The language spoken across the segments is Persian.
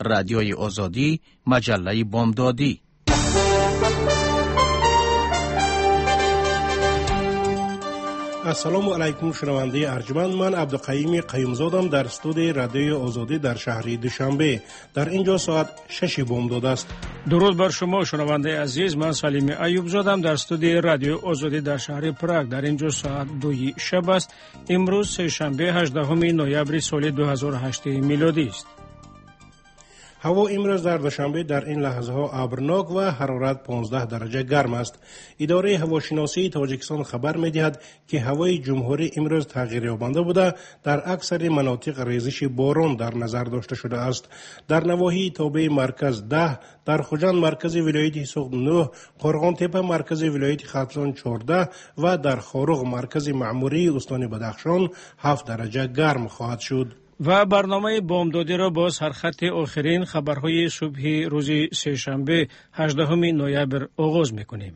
رادیوی آزادی، مجله بامدادی. السلام علیکم شنونده ارجمند، من عبدالقیوم قیومزادم در استودیوی رادیوی آزادی در شهر دوشنبه. در اینجا ساعت 6 بامداد است. درود بر شما شنونده عزیز، من سلیم ایوب زادم در استودیوی رادیو آزادی در شهر پراگ. در اینجا ساعت 2 شب است. امروز سه شنبه 18 نوامبر سال 2008 میلادی است. هوا امروز در دوشنبه در این لحظه ها ابرناک و حرارت 15 درجه گرم است. اداره هواشناسی تاجیکستان خبر می‌دهد که هوای جمهوری امروز تغییر یابنده بوده، در اکثر مناطق ریزش باران در نظر داشته شده است. در نواحی تابع مرکز 10، در خوجند مرکز ولایت سوق 9، قرغان تپه مرکز ولایت خرطوم 14 و در خاروق مرکز معموری استان بدخشان 7 درجه گرم خواهد شد. و برنامه بامدادی را با سرخط آخرین خبرهای صبح روز سه شنبه 18 نوامبر آغاز می‌کنیم.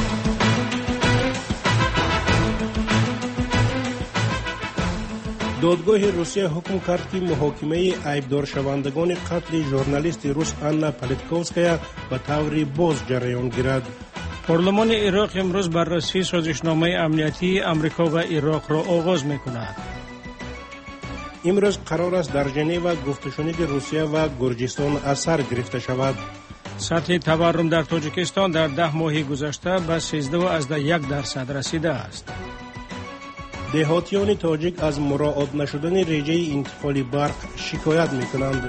دادگاه روسیه حکم کرد که محاکمه عیبدار شوندگان قتل ژورنالیست روس آنا پالیتکوفسکایا به طور باز جریان گیرد. پارلمان عراق امروز بررسی سازشنامه امنیتی آمریکا و عراق را آغاز می‌کند. امروز قرار است در ژنو گفتشنید روسیه و گرجستان از سر گرفته شود. سطح تورم در تاجیکستان در 10 ماه گذشته به 13.1% رسیده است. دهاتیان تاجیک از مراعات نشدن رژه انتقال برق شکایت می‌کنند.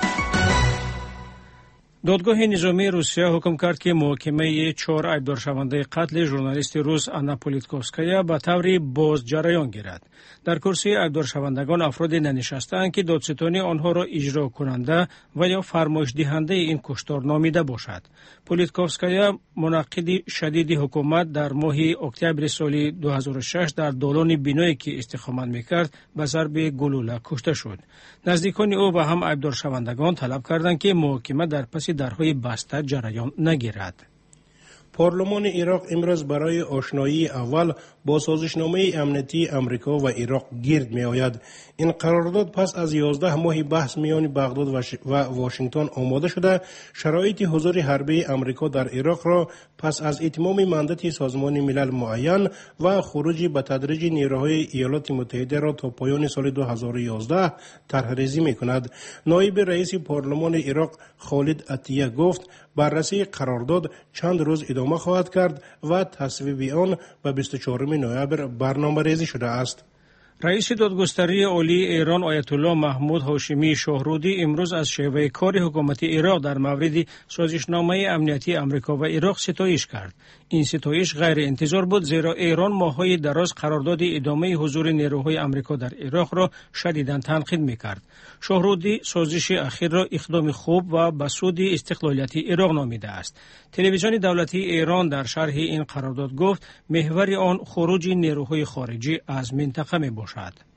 دادگاه نظامی روسیه حکم کرد که محاکمه 4 عیبدار شونده قتل ژورنالیست روس آنا پالیتکوفسکایا به طور باز جریان گیرد. در کرسی عیبدار شوندگان افرادی ننشسته‌اند که دادستانی آنها را اجرا کننده و یا فرمایش دهنده این کشتار نامیده باشد. پالیتکوفسکایا منعقد شدید حکومت در ماه اکتبر سال 2006 در دالان بینایی که استقامت می‌کرد به ضرب گلوله کشته شد. نزدیکان او و هم عیبدار شوندگان طلب کردند که محاکمه در پس درهای بسته جریان نگیرد. پارلمان عراق امروز برای آشنایی اول با سازشنامه امنیتی آمریکا و عراق گرد می آید. این قرارداد پس از 11 ماه بحث میان بغداد و واشنگتن آماده شده، شرایط حضور حربی آمریکا در عراق را پس از اتمام ماندت سازمان ملل معین و خروج به تدریج نیروهای ایالات متحده را تا پایان سال 2011 طرح‌ریزی می کند. نایب رئیس پارلمان عراق خالد عطیه گفت بررسی قرارداد چند روز ادامه خواهد کرد و تصویب آن به 24 نوامبر برنامه‌ریزی شده است. رئیس دادگستری عالی ایران آیت الله محمود هاشمی شاهرودی امروز از شیوه کار حکومت عراق در مورد سازشنامه امنیتی آمریکا و عراق ستایش کرد. این ستایش غیر انتظار بود، زیرا ایران ماه‌های دراز قرارداد ادامه حضور نیروهای آمریکا در عراق را شدیداً تنقید می‌کرد. شاهرودی سازش اخیر را اقدام خوب و به سود استقلالیت عراق نامیده است. تلویزیون دولتی ایران در شرح این قرارداد گفت محور آن خروج نیروهای خارجی از منطقه میباشد.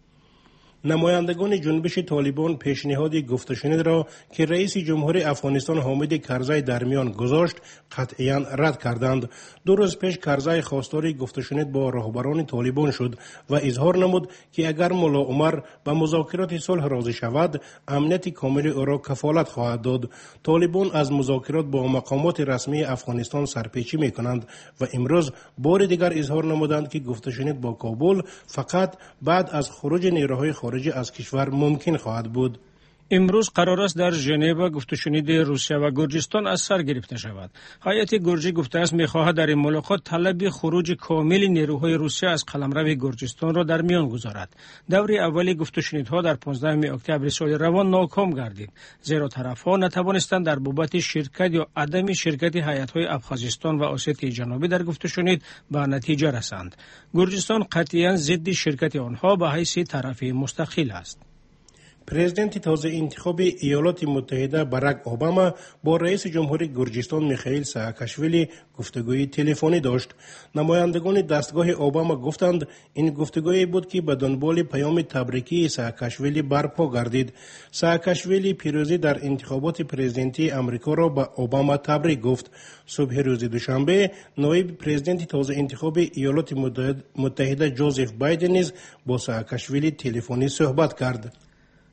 نمایندگان جنبش طالبان پیشنهاد گفتشنید را که رئیس جمهور افغانستان حامد کرزی در میان گذاشت قطعاً رد کردند. 2 روز پیش کرزی خواستار گفتشنید با رهبران طالبان شد و اظهار نمود که اگر ملا عمر به مذاکرات صلح راضی شود امنیت کامل او را کفالت خواهد داد. طالبان از مذاکرات با مقامات رسمی افغانستان سرپیچی می کنند و امروز بار دیگر اظهار نمودند که گفتشنید با کابل فقط بعد از خروج نیروهای خارجی از کشور ممکن خواهد بود. امروز قرار است در ژنو گفتشنید روسیه و گرجستان از سر گرفته شود. هیئت گرجی گفته است می‌خواهد در این ملاقات طلب خروج کامل نیروهای روسیه از قلمرو گرجستان را در میان گذارد. دور اول گفتشنیدها در 15 اکتبر سال روان ناکام گردید، زیرا طرف‌ها نتوانستند در بابت شرکت یا عدم شرکت هیئت‌های ابخازستان و اسیتی جنوبی در گفتشنید به نتیجه رسند. گرجستان قطعاً ضد شرکت آنها به حیث طرف مستقل است. پرزیدنت تازه انتخاب ایالات متحده باراک اوباما با رئیس جمهور گرجستان میخائیل سااکاشویلی گفتگوی تلفنی داشت. نمایندگان دستگاه اوباما گفتند این گفتگویی بود که به دنبال پیام تبریکی سااکاشویلی برپا گردید. سااکاشویلی پیروزی در انتخابات پرزیدنتی آمریکا را به اوباما تبریک گفت. صبح روز دوشنبه نایب پرزیدنت تازه انتخاب ایالات متحده جوزف بایدن نیز با سااکاشویلی تلفنی صحبت کرد.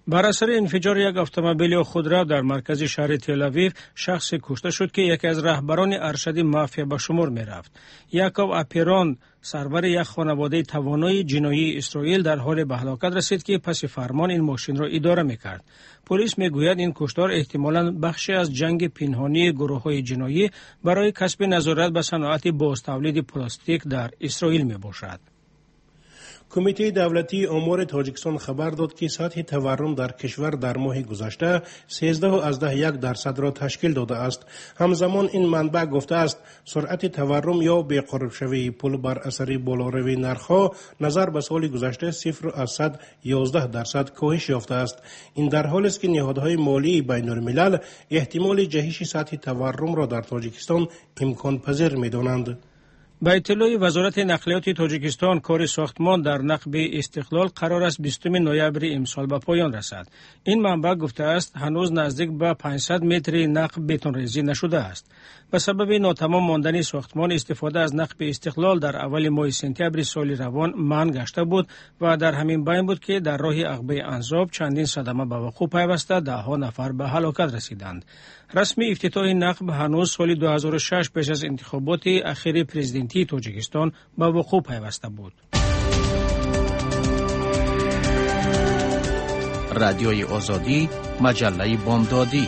بر اثر انفجار یک اتومبیل خودرو در مرکز شهر تل‌آویو شخصی کشته شد که یکی از رهبران ارشد مافیا به شمار می‌رفت. یاکوب اپیران سرور یک خانواده توانای جنایی اسرائیل در حال به هلاکت رسید که پس فرمان این ماشین را اداره می‌کرد. پلیس می‌گوید این کشتار احتمالاً بخشی از جنگ پنهانی گروه‌های جنایی برای کسب نظارت به صنعت بازتولید پلاستیک در اسرائیل میباشد. کمیته دولتی امور تاجیکستان خبر داد که سطح تورم در کشور در ماه گذشته 13.1% را تشکیل داده است. همزمان این منبع گفته است سرعت تورم یا بی‌قرب شوی پول بر اثر بالاروی نرخ‌ها نظر به سال گذشته 0.11% کاهش یافته است. این در حالی است که نهادهای مالی بین‌الملل احتمال جهش سطح تورم را در تاجیکستان امکان پذیر می‌دانند. به اطلاع وزارت نقلیات تاجیکستان کار ساختمان در نقب استقلال قرار است 20 نوامبر امسال به پایان رسد. این منبع گفته است هنوز نزدیک به 500 متر نقب بتون‌ریزی نشده است. به سبب ناتمام ماندن ساختمان استفاده از نقب استقلال در اول ماه سپتامبر سال روان منع گشته بود و در همین بین بود که در راه عقبه انزاب چندین صدمه به وقوع پیوسته ده‌ها نفر به هلاکت رسیدند. رسمی افتتاح نقب هنوز سال 2006 پیش از انتخابات اخیر پرزیدنتی تاجیکستان به وقوع پیوسته بود. رادیوی آزادی، مجله بامدادی.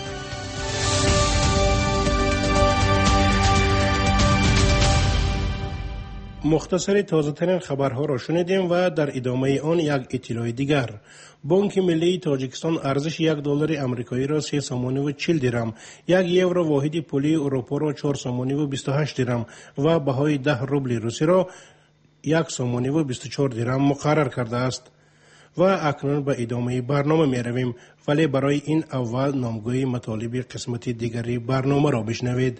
مختصر تازه‌ترین خبرها را شنیدیم و در ادامه آن یک اطلاع دیگر. بانک ملی تاجیکستان ارزش $1 آمریکایی را 3 سومانی و 40 درم، 1 یورو واحد پولی اروپا را 4 سومانی و 28 درم و بهای 10 روبل روسی را 1 سومانی و 24 درم مقرر کرده است. و اکنون به ادامه برنامه می رویم، ولی برای این اول نامگوی مطالب قسمت دیگری برنامه را بشنوید.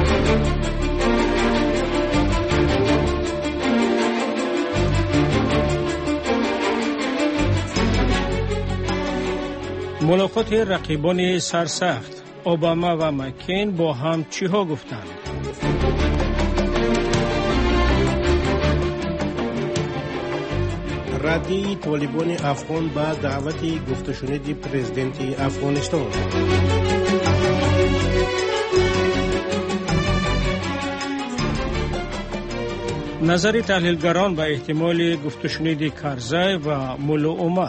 ملاقات رقیبان سرسخت، اوباما و مکین با هم چی ها گفتند؟ ردی طالبان افغان به دعوت گفتشنید پرزیدنت افغانستان. نظر تحلیلگران به احتمال گفتشنید کرزی و مولا عمر.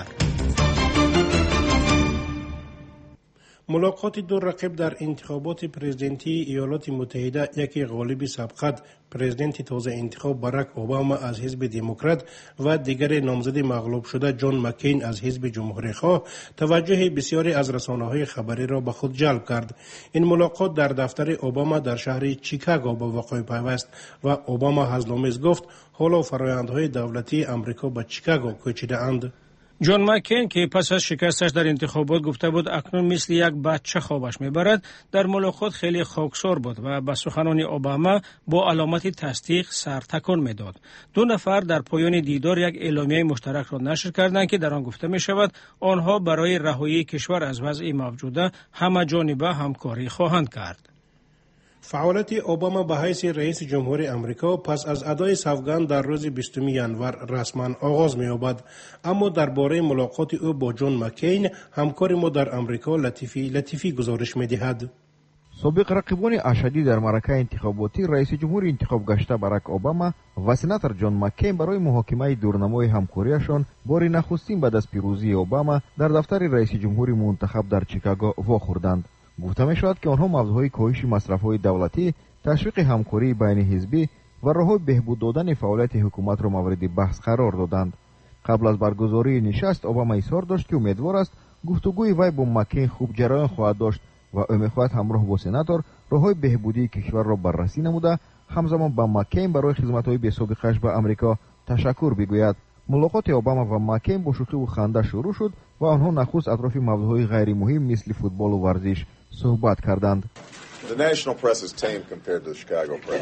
ملاقات دو رقیب در انتخابات پرزیدنتی ایالات متحده، یکی غالب سبقت پرزیدنت تازه انتخاب باراک اوباما از حزب دموکرات و دیگر نامزد مغلوب شده جان مکین از حزب جمهوری‌خواه، توجه بسیاری از رسانه‌های خبری را به خود جلب کرد. این ملاقات در دفتر اوباما در شهر چیکاگو به وقوع پیوست و اوباما حضرآمیز گفت حالا فرآیندهای دولتی امریکا به چیکاگو کوچیده اند. جان مکین که پس از شکستش در انتخابات گفته بود اکنون مثل یک بچه خوابش میبرد، در ملاقات خیلی خاکسار بود و به سخنان اوباما با علامت تصدیق سر تکان میداد. دو نفر در پایان دیدار یک اعلامیه مشترک را نشر کردند که در آن گفته می شود آنها برای رهایی کشور از وضع موجوده همه جانبه همکاری خواهند کرد. فعالیت اوباما به حیث رئیس جمهور امریکا پس از ادای سوگند در روز 20 ژانویه رسما آغاز می‌یابد، اما درباره ملاقات او با جان مکین همکار ما در امریکا لطیفی گزارش می‌دهد. سابق رقیبان اشدی در معرکه انتخاباتی رئیس جمهور انتخاب گشته باراک اوباما و سناتور جان مکین برای محاکمه دورنمای همکاریشان بار نخستین بعد از پیروزی اوباما در دفتر رئیس جمهور منتخب در چیکاگو واخوردند. گفته می شود که آنها موضوعهای کاهش مصرف‌های دولتی، تشویق همکاری بین حزبی و راه بهبود دادن فعالیت حکومت را مورد بحث قرار دادند. قبل از برگزاری نشست اوباما اظهار داشت که امیدوار است گفتگوی وی با مکین خوب جریان خواهد داشت و او می‌خواهد همراه با سناتور راه‌های بهبودی کشور را بررسی نموده، همزمان با مکین برای خدمت‌های بی‌سابقه‌اش به آمریکا تشکر بگوید. ملاقات اوباما و مکین با شوخی و خنده شروع شد و آنها نخست اطراف موضوعهای غیر مهم مثل فوتبال و ورزش صحبت کردند. The national press is tame compared to the Chicago press.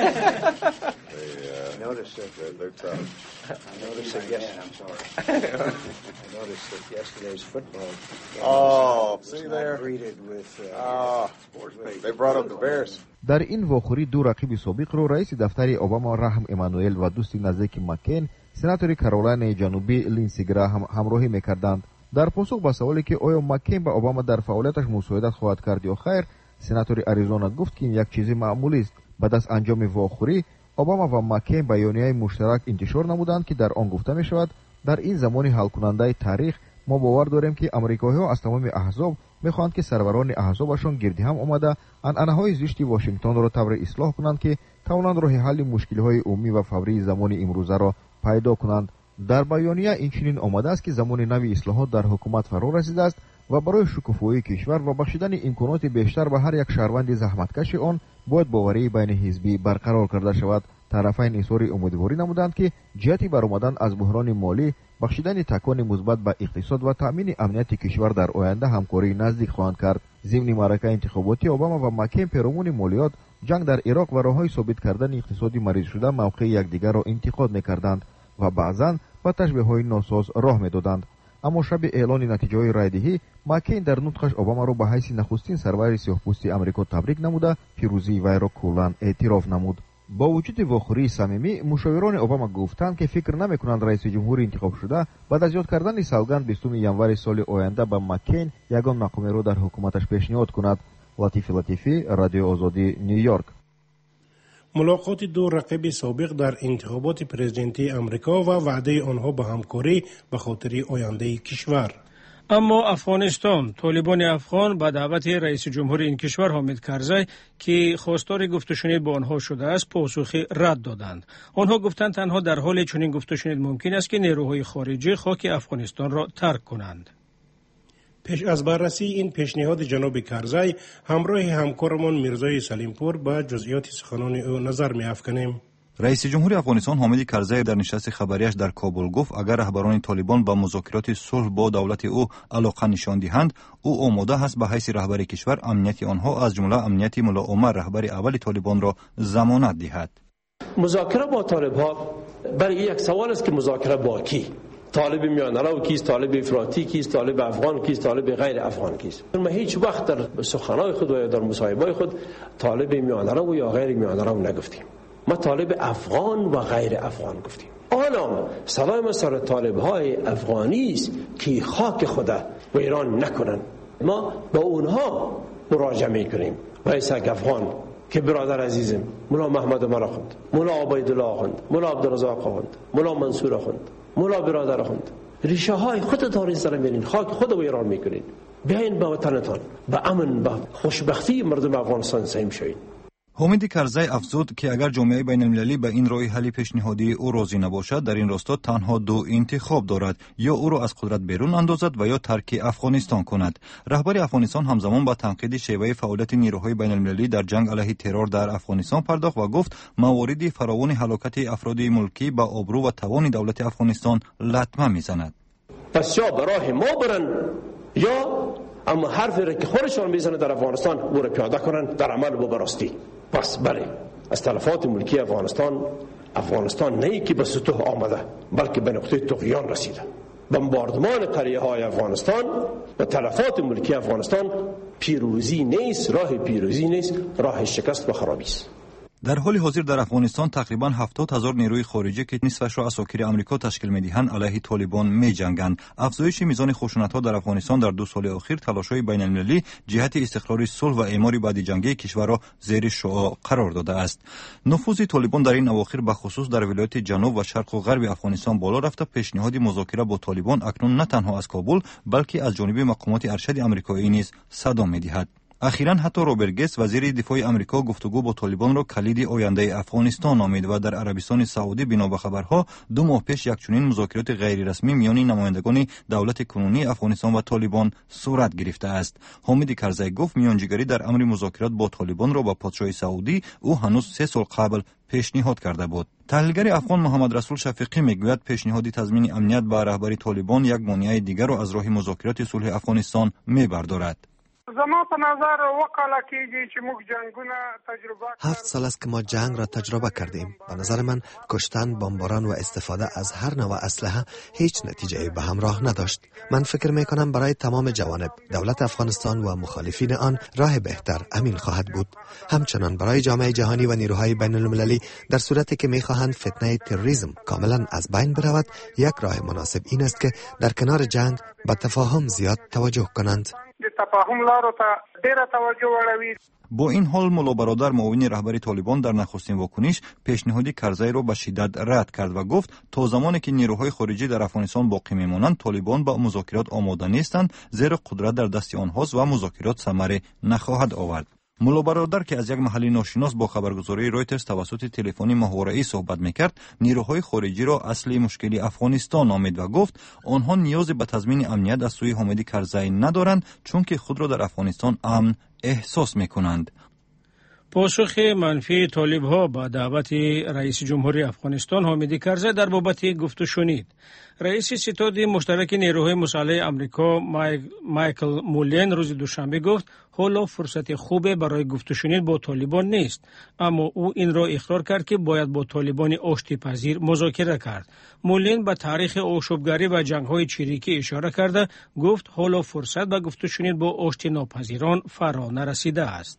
They're tough. I noticed that yesterday. I'm sorry. I noticed that yesterday's football game Oh, see was there? not greeted with They brought up the Bears. در این واخوری دو رقیب سابق را رئیس دفتر اوباما رحم امانوئل و دوست نزدیک مکین سناتور کارولین جنوبی لینسی گراهم همراهی می‌کردند. در پاسخ به سوالی که آیا مکین به اوباما در فعالیتش مساعدت خواهد کرد یا خیر، سناتور اریزونا گفت که این یک چیز معمولی است. بعد از انجام واخوری، اوباما و مکین بیانیه مشترک انتشار نمودند که در آن گفته می شود در این زمان حل کننده تاریخ ما باور داریم که امریکایی‌ها از تمام احزاب می‌خواهند که سروران احزابشان گردی هم آمده عنعنه‌های زشت واشنگتن را طور اصلاح کنند که توانند راه حل مشکل‌های عمومی و فوری زمان امروزه را پیدا کنند. در بیانیه این چنین آمده است که زمان نوی اصلاحات در حکومت فرا رسیده است و برای شکوفایی کشور و بخشیدن امکانات بیشتر به هر یک شهروند زحمتکش آن باید باوری بین حزبی برقرار کرده شود. طرفین اظهار امیدواری نمودند که جهتی برآمدن از بحران مالی، بخشیدن تکان مثبت به اقتصاد و تامین امنیت کشور در آینده همکاری نزدیک خواهند کرد. ضمن معرکه انتخاباتی اوباما و مکین پیرامون مالیات، جنگ در عراق و راههای ثابت کردن اقتصادی مریض شده موقع یکدیگر را انتقاد می‌کردند و بعضاً به تشبیه‌های ناساز راه می‌دادند. اما شب اعلان نتیجه‌های رایدهی، مکین در نطقش اوباما را به حیث نخستین سرور سیاه‌پوستی آمریکا تبریک نموده، پیروزی وی را کلاً اعتراف نمود. با وجود واخوری صمیمی، مشاوران اوباما گفتند که فکر نمی‌کنند رئیس جمهور انتخاب شده بعد از یاد کردن سوگند 20 ژانویه سال آینده به مکین یگان مقامی را در حکومتش پیشنهاد کند. لطیفی، رادیو آزادی، نیویورک. ملاقات دو رقیب سابق در انتخابات پرزیدنتی امریکا و وعده آنها به همکاری به خاطر آینده کشور. اما افغانستان، طالبان افغان به دعوت رئیس جمهور این کشور حامد کرزی که خواستار گفت و شنید با آنها شده است پاسخی رد دادند. آنها گفتند تنها در حال چنین گفت و شنید ممکن است که نیروهای خارجی خاک افغانستان را ترک کنند. پیش از بررسی این پیشنهاد جناب کرزی، همراه همکارمان میرزای سلیمپور به جزئیات سخنان او نظر می‌افکنیم. رئیس جمهور افغانستان حامد کرزی در نشست خبریش در کابل گفت اگر رهبران طالبان به مذاکرات صلح با دولت او علاقه نشان دهند، او آماده است به حیث رهبر کشور امنیت آنها از جمله امنیت ملا عمر رهبر اول طالبان را ضمانت دهد. مذاکره با طالب‌ها برای یک سوال است که مذاکره با کی؟ طالب میانرو کیست، طالب افراطی کیست، طالب افغان کیست، طالب غیر افغان کیست. ما هیچ وقت در سخنان خود و در مصاحبه‌های خود طالب میانرو یا غیر میانرو نگفتیم. ما طالب افغان و غیر افغان گفتیم. آنم صدای ما سر طالب‌های افغانی است که خاک خود و ایران نکنن. ما با اونها مراجعه میکنیم. رئیس افغان که برادر عزیزم مولا محمد عمر خوند، مولا عبیدالله خوند، مولا عبدالرزاق خوند، مولا منصور خوند، مولا برادر خوند. ریشه های خود دارین سر میرین، خاک خود و ایران میکنین. بیاین به وطنتان، به امن، به خوشبختی مردم افغانستان سهیم شوین. حامد کرزی افزود که اگر جامعه بین المللی به این راه حل پیشنهادی او راضی نباشد، در این راستا تنها دو انتخاب دارد، یا او را از قدرت بیرون اندازد و یا ترک افغانستان کند. رهبر افغانستان همزمان با تنقید شیوه فعالیت نیروهای بین المللی در جنگ علیه ترور در افغانستان پرداخت و گفت موارد فراوان هلاکت افراد ملکی با آبرو و توان دولت افغانستان لطمه میزند. پس یا برای ما برن یا اما حرفی را که خودشان میزنه در افغانستان او را پیاده کنن در عمل و براستی. پس بله، از تلفات ملکی افغانستان نه که به سطوح آمده بلکه به نقطه طغیان رسیده. بمباردمان قریه های افغانستان و تلفات ملکی افغانستان پیروزی نیست، راه پیروزی نیست، راه شکست و خرابی است. در حال حاضر در افغانستان تقریبا 70,000 نیروی خارجی که نصفش را اساکیر آمریکا تشکیل می‌دهند علیه طالبان می‌جنگند. افزایش میزان خشونت‌ها در افغانستان در 2 سال اخیر تلاش‌های بین‌المللی جهت استقرار صلح و اعمار بعد جنگی کشور را زیر شعاع قرار داده است. نفوذ طالبان در این اواخر به خصوص در ولایات جنوب و شرق و غرب افغانستان بالا رفته. پیشنهاد مذاکره با طالبان اکنون نه تنها از کابل بلکه از جانب مقامات ارشد آمریکایی نیز صدا می‌دهد. اخیراً حتی روبرت گیتس وزیر دفاع آمریکا گفتگو با طالبان را کلید آینده افغانستان نامید و در عربستان سعودی بنا به خبرها 2 ماه پیش یک چنین مذاکرات غیر رسمی میان نمایندگان دولت کنونی افغانستان و طالبان صورت گرفته است. حامد کرزی گفت میانجیگری در امر مذاکرات با طالبان را با پادشاه سعودی او هنوز 3 سال قبل پیشنهاد کرده بود. تحلیلگر افغان محمد رسول شفیقی میگوید پیشنهاد تضمین امنیت به رهبری طالبان یک مانع دیگر را از راه مذاکرات صلح افغانستان میبردارد. زما په نظر وکاله کېږي چې موږ جنگونه تجربه 7 سال است که ما جنگ را تجربه کردیم. به نظر من کشتن، بمباران و استفاده از هر نوع اسلحه هیچ نتیجه به همراه نداشت. من فکر می کنم برای تمام جوانب دولت افغانستان و مخالفین آن راه بهتر امین خواهد بود. همچنان برای جامعه جهانی و نیروهای بین المللی در صورتی که می خواهند فتنه تروریسم کاملا از بین برود، یک راه مناسب این است که در کنار جنگ به تفاهم زیاد توجه کنند. با این حال ملا برادر معاون رهبری طالبان در نخستین واکنش پیشنهاد کرزی را به شدت رد کرد و گفت تا زمانی که نیروهای خارجی در افغانستان باقی میمانند طالبان با مذاکرات آماده نیستند، زیرا قدرت در دست آنهاست و مذاکرات ثمری نخواهد آورد. ملا برادر که از یک محلی ناشناس با خبرگزاری رویترز توسط تلفنی ماهواره‌ای صحبت میکرد، نیروهای خارجی را اصلی مشکلی افغانستان نامید و گفت آنها نیاز به تضمین امنیت از سوی حامد کرزی ندارند، چون که خود را در افغانستان امن احساس میکنند. پاسخ منفی طالب‌ها با دعوت رئیس جمهوری افغانستان حامد کرزی در بابت گفت و شنید. رئیس ستاد مشترک نیروهای مسلح آمریکا مایکل مولین روز دوشنبه گفت حالا فرصت خوب برای گفت و شنید با طالبان نیست، اما او این را اقرار کرد که باید با طالبان آشتی پذیر مذاکره کرد. مولین به تاریخ آشوبگری و جنگ‌های چریکی اشاره کرده گفت حالا فرصت به گفت و شنید با آشتی ناپذیران فرا نرسیده است.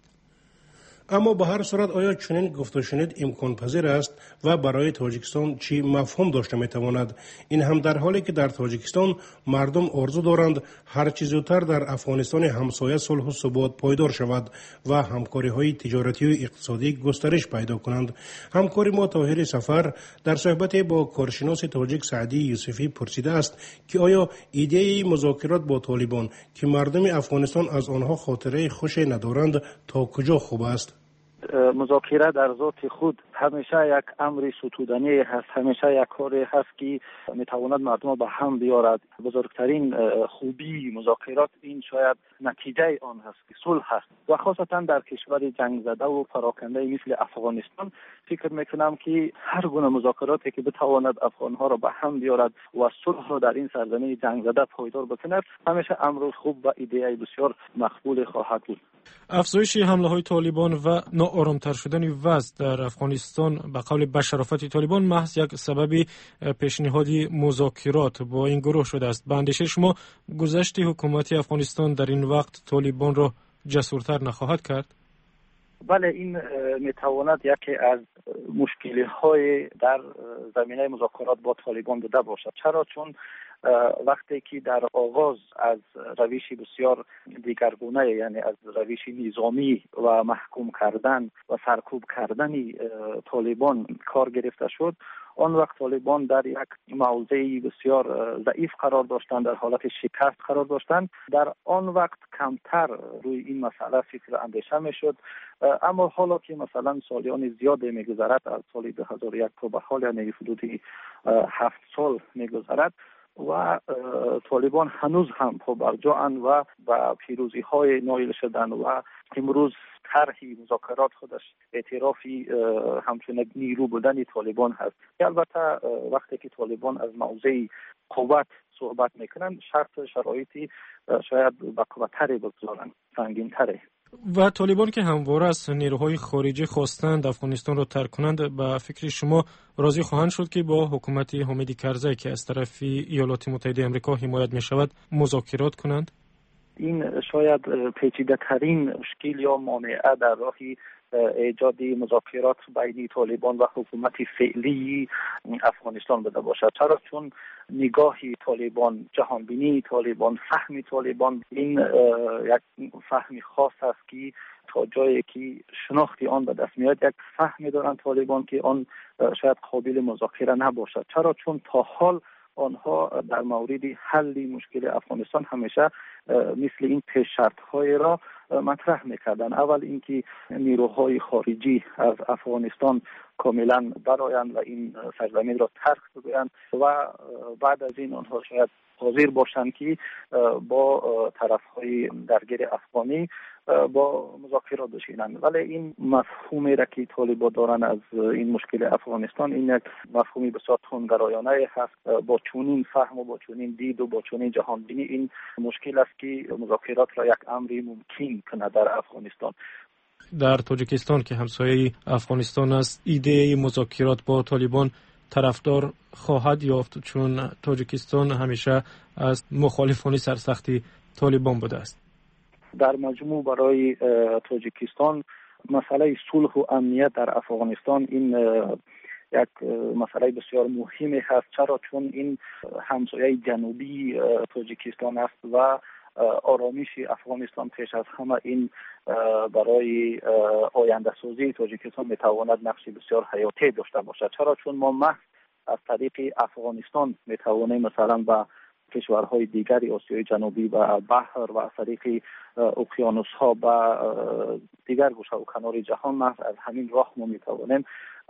اما به هر صورت آیا چنین گفت و شنید امکان پذیر است و برای تاجیکستان چی مفهوم داشته می تواند؟ این هم در حالی که در تاجیکستان مردم آرزو دارند هر چه زودتر در افغانستان همسایه صلح و ثبات پایدار شود و همکاری های تجارتی و اقتصادی گسترش پیدا کنند. همکاری ما طاهر سفر در صحبت با کارشناس تاجیک سعدی یوسفی پرسیده است که آیا ایده مذاکرات با طالبان که مردم افغانستان از آنها خاطره خوش ندارند تا کجا خوب است؟ مذاکره در ذات خود همیشه یک امر ستودنی هست، همیشه یک کاری هست که میتواند مردم به هم بیارد. بزرگترین خوبی مذاکرات این شاید نتیجه آن هست که صلح هست و خاصتا در کشور جنگ زده و پراکنده مثل افغانستان فکر میکنم که هر گونه مذاکراتی که بتواند افغانها را به هم بیارد و صلح را در این سرزمین جنگ زده پایدار بکند همیشه امر خوب و ایده بسیار مقبول خواهد بود. افزایش حمله های طالبان و ناآرامتر شدن وضع در افغانستان به قول بشرافت طالبان محض یک سبب پیشنهادی مذاکرات با این گروه شده است. به اندیشه شما گذشت حکومتی افغانستان در این وقت طالبان را جسورتر نخواهد کرد؟ بله، این میتواند یکی از مشکلی های در زمینه مذاکرات با طالبان بوده باشد. چرا؟ چون وقتی که در آغاز از روش بسیار دیگرگونه، یعنی از روش نظامی و محکوم کردن و سرکوب کردن طالبان کار گرفته شد، آن وقت طالبان در یک موضع بسیار ضعیف قرار داشتند، در حالت شکست قرار داشتند. در آن وقت کمتر روی این مسئله فکر اندیشه میشد، اما حالا که مثلا سالیان زیاد میگذرد، از سال 2001 تا به حال یعنی حدود 7 سال میگذرد و طالبان هنوز هم پابرجااند و با پیروزی های نایل شدن و امروز طرحی مذاکرات خودش اعترافی همچون نیرو بودن طالبان هست. البته وقتی که طالبان از موضع قوت صحبت میکنن شرایطی شاید با قوت‌تری بگذارن، سنگین‌تری. و طالبان که همواره از نیروهای خارجی خواستند افغانستان را ترک کنند، به فکر شما راضی خواهند شد که با حکومت حامد کرزی که از طرف ایالات متحده آمریکا حمایت می شود مذاکرات کنند؟ این شاید پیچیده ترین مشکل یا مانعه در راه ایجاد مذاکرات بین طالبان و حکومت فعلی افغانستان بوده باشد. چرا؟ چون نگاه طالبان، جهانبینی طالبان، فهم طالبان این یک فهم خاص است که تا جایی که شناختی آن به دست میاد یک فهمی دارند طالبان که آن شاید قابل مذاکره نباشد. چرا؟ چون تا حال آنها در مورد حل مشکل افغانستان همیشه مثل این پیش شرط‌های را مطرح میکردن. اول اینکه نیروهای خارجی از افغانستان کاملا برآیند و این سرزمین را ترک بگویند و بعد از این آنها شاید حاضر باشند که با طرفهای درگیر افغانی با مذاکرات بشینند. ولی این مفهومی را که طالبان دارن از این مشکل افغانستان، این یک مفهومی بسیار تندروایانه هست. با چنین فهم و با چنین دید و با چنین جهانبینی این مشکل است که مذاکرات را یک امری ممکن کنه در افغانستان. در تاجیکستان که همسایه افغانستان است، ایده مذاکرات با طالبان طرفدار خواهد یافت، چون تاجیکستان همیشه از مخالفان سرسختی طالبان بوده است. در مجموع برای تاجیکستان مسئله صلح و امنیت در افغانستان این یک مسئله بسیار مهمی هست. چرا؟ چون این همسایه جنوبی تاجیکستان است و آرامش افغانستان پیش از همه این برای آینده سازی تاجیکستان میتواند نقش بسیار حیاتی داشته باشد. چرا؟ چون ما محض از طریق افغانستان میتوانیم مثلا با کشورهای دیگری آسیای جنوبی و بحر و از طریق اقیانوس ها و دیگر گوشه و کنار جهان محض از همین راه ما میتوانیم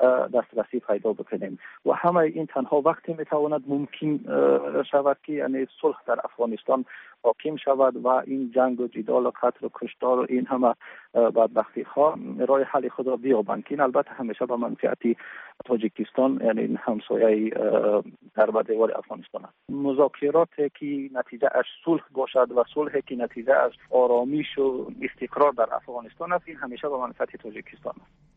دسترسی پیدا بکنیم و همه این تنها وقتی میتواند ممکن شود که یعنی صلح در افغانستان حاکم شود و این جنگ و جدال و قتل و کشتار و این همه بدبختی ها راه حل خود را بیابند که این البته همیشه به منفعت تاجیکستان یعنی این همسایه در دیوار افغانستان است. مذاکرات که نتیجه اش صلح باشد و صلح که نتیجه اش آرامش و استقرار در افغانستان است، این همیشه به منفعت تاجیکستان است.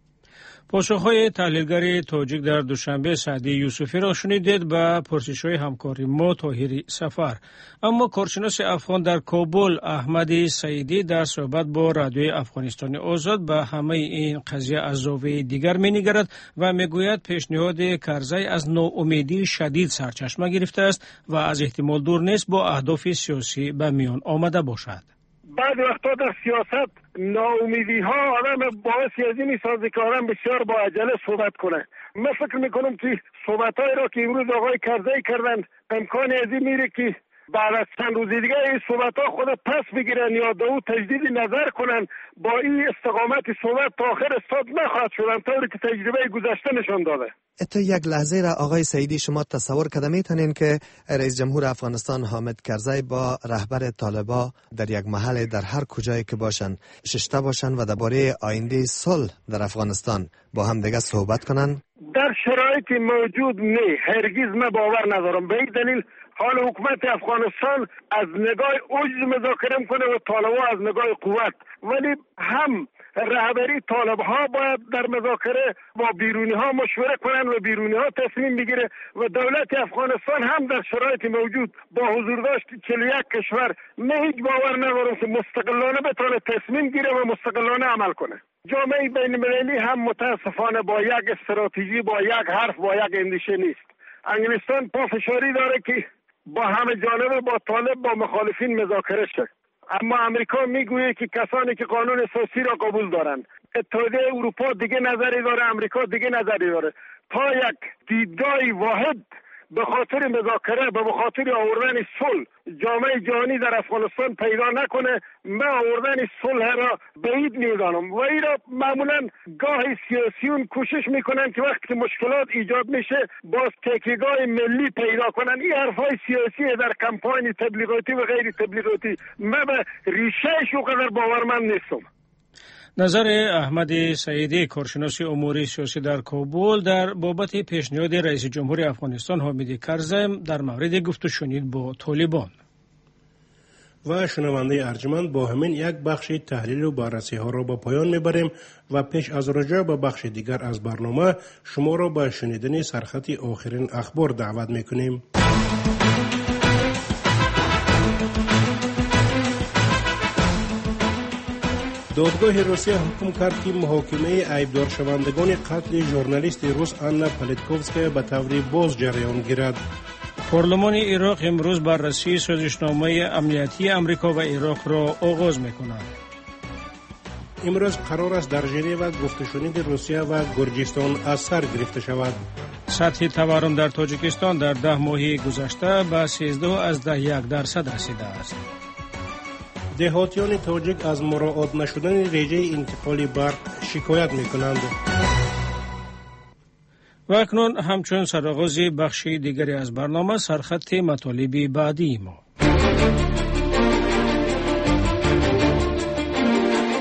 پاسخهای تحلیلگر تاجیک در دوشنبه سعدی یوسفی را شنیدید به پرسش‌های همکاری ما طاهری سفر. اما کارشناس افغان در کابل احمد سعیدی در صحبت با رادیوی افغانستان آزاد به همه این قضیه از زاویه دیگر می‌نگرد و میگوید پیشنهاد کرزی از ناامیدی شدید سرچشمه گرفته است و از احتمال دور نیست با اهداف سیاسی به میان آمده باشد. بعد وقتا در سیاست ناامیدی ها آدم باعث از این میسازه که آدم بسیار با عجله صحبت کنه. من فکر میکنم که صحبت های را که امروز آقای کرزی کردن امکان از این میره که بعد از چند روز دیگه این صحبت ها خود پس بگیرن یا دو تجدید نظر کنن. با این استقامت صحبت تا آخر استاد نخواهد شدن طوری که تجربه گذشته نشان داده. تا یک لحظه را آقای سعیدی شما تصور کرده میتونین که رئیس جمهور افغانستان حامد کرزی با رهبر طالبان در یک محل در هر کجایی که باشن ششته باشن و درباره آینده صلح در افغانستان با هم دیگه صحبت کنن؟ در شرایط موجود نه، هرگز من باور ندارم. به این دلیل حال حکومت افغانستان از نگاه عجز مذاکره میکنه و طالبان از نگاه قوت، ولی هم رهبری طالب‌ها باید در مذاکره با بیرونی ها مشوره کنن و بیرونی ها تصمیم بگیره و دولت افغانستان هم در شرایط موجود با حضور داشت 41 کشور من هیچ باور ندارم که مستقلانه بتونه تصمیم گیره و مستقلانه عمل کنه. جامعه بین المللی هم متاسفانه با یک استراتژی، با یک حرف، با یک اندیشه نیست. انگلستان پافشاری داره که با همه جانبه با طالب با مخالفین مذاکره شد، اما امریکا میگویه که کسانی که قانون اساسی را قبول دارند. اتحادیه اروپا دیگه نظری داره، امریکا دیگه نظری داره. تا یک دیدگاه واحد به خاطر مذاکره به خاطر آوردن صلح جامعه جهانی در افغانستان پیدا نکنه، من آوردن صلح را بعید میدانم و این را معمولا گاه سیاسیون کوشش میکنن که وقتی که مشکلات ایجاد میشه باز تکیهگاه ملی پیدا کنن. این حرفای سیاسی در کمپاین تبلیغاتی و غیر تبلیغاتی من به ریشه‌اش اونقدر باورمند نیستم. نظر احمد سعیدی کارشناس امور سیاسی در کابل در بابت پیشنهاد رئیس جمهور افغانستان حامد کرزی در مورد گفت و شنید با طالبان. و شنونده ارجمند، با همین یک بخش تحلیل و بررسی ها را به پایان میبریم و پیش از رجوع به بخش دیگر از برنامه شما را به شنیدن سرخط آخرین اخبار دعوت میکنیم. دادگاه روسیه حکم کرد که محاکمه عیبدار شوندگان قتل ژورنالیست روس آنا پالیتکوفسکایا به طور باز جریان گیرد. پارلمان عراق امروز بررسی سازشنامه امنیتی امریکا و عراق را آغاز می‌کند. امروز قرار است در ژنو گفت و شنید روسیه و گرجستان از سر گرفته شود. سطح تورم در تاجیکستان در 10 ماه گذشته به 13.1% رسیده است. دهاتیان تاجیک از مراعات نشدن رژه انتقال برق شکایت می‌کنند. و اکنون همچون سرآغاز بخش دیگری از برنامه سرخط مطالب بعدی ما.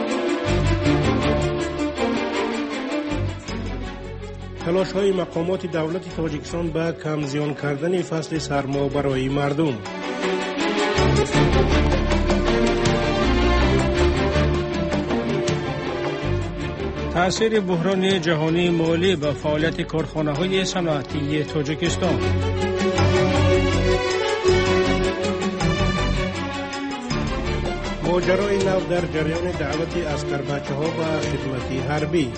تلاش های مقامات دولت تاجیکستان به کم زیان کردن فصل سرما برای مردم. تأثیر بحران جهانی مالی به فعالیت کارخانه‌های صنعتی تاجیکستان. ماجرای نو در جریان دعوت عسکر بچه‌ها به خدمت حربی.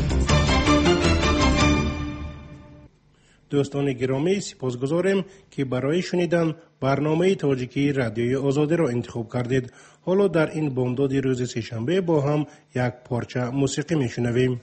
دوستان گرامی، سپاسگزاریم که برای شنیدن برنامه تاجیکی رادیوی آزادی را انتخاب کردید. حالا در این بامداد روز سه‌شنبه با هم یک پارچه موسیقی میشنویم.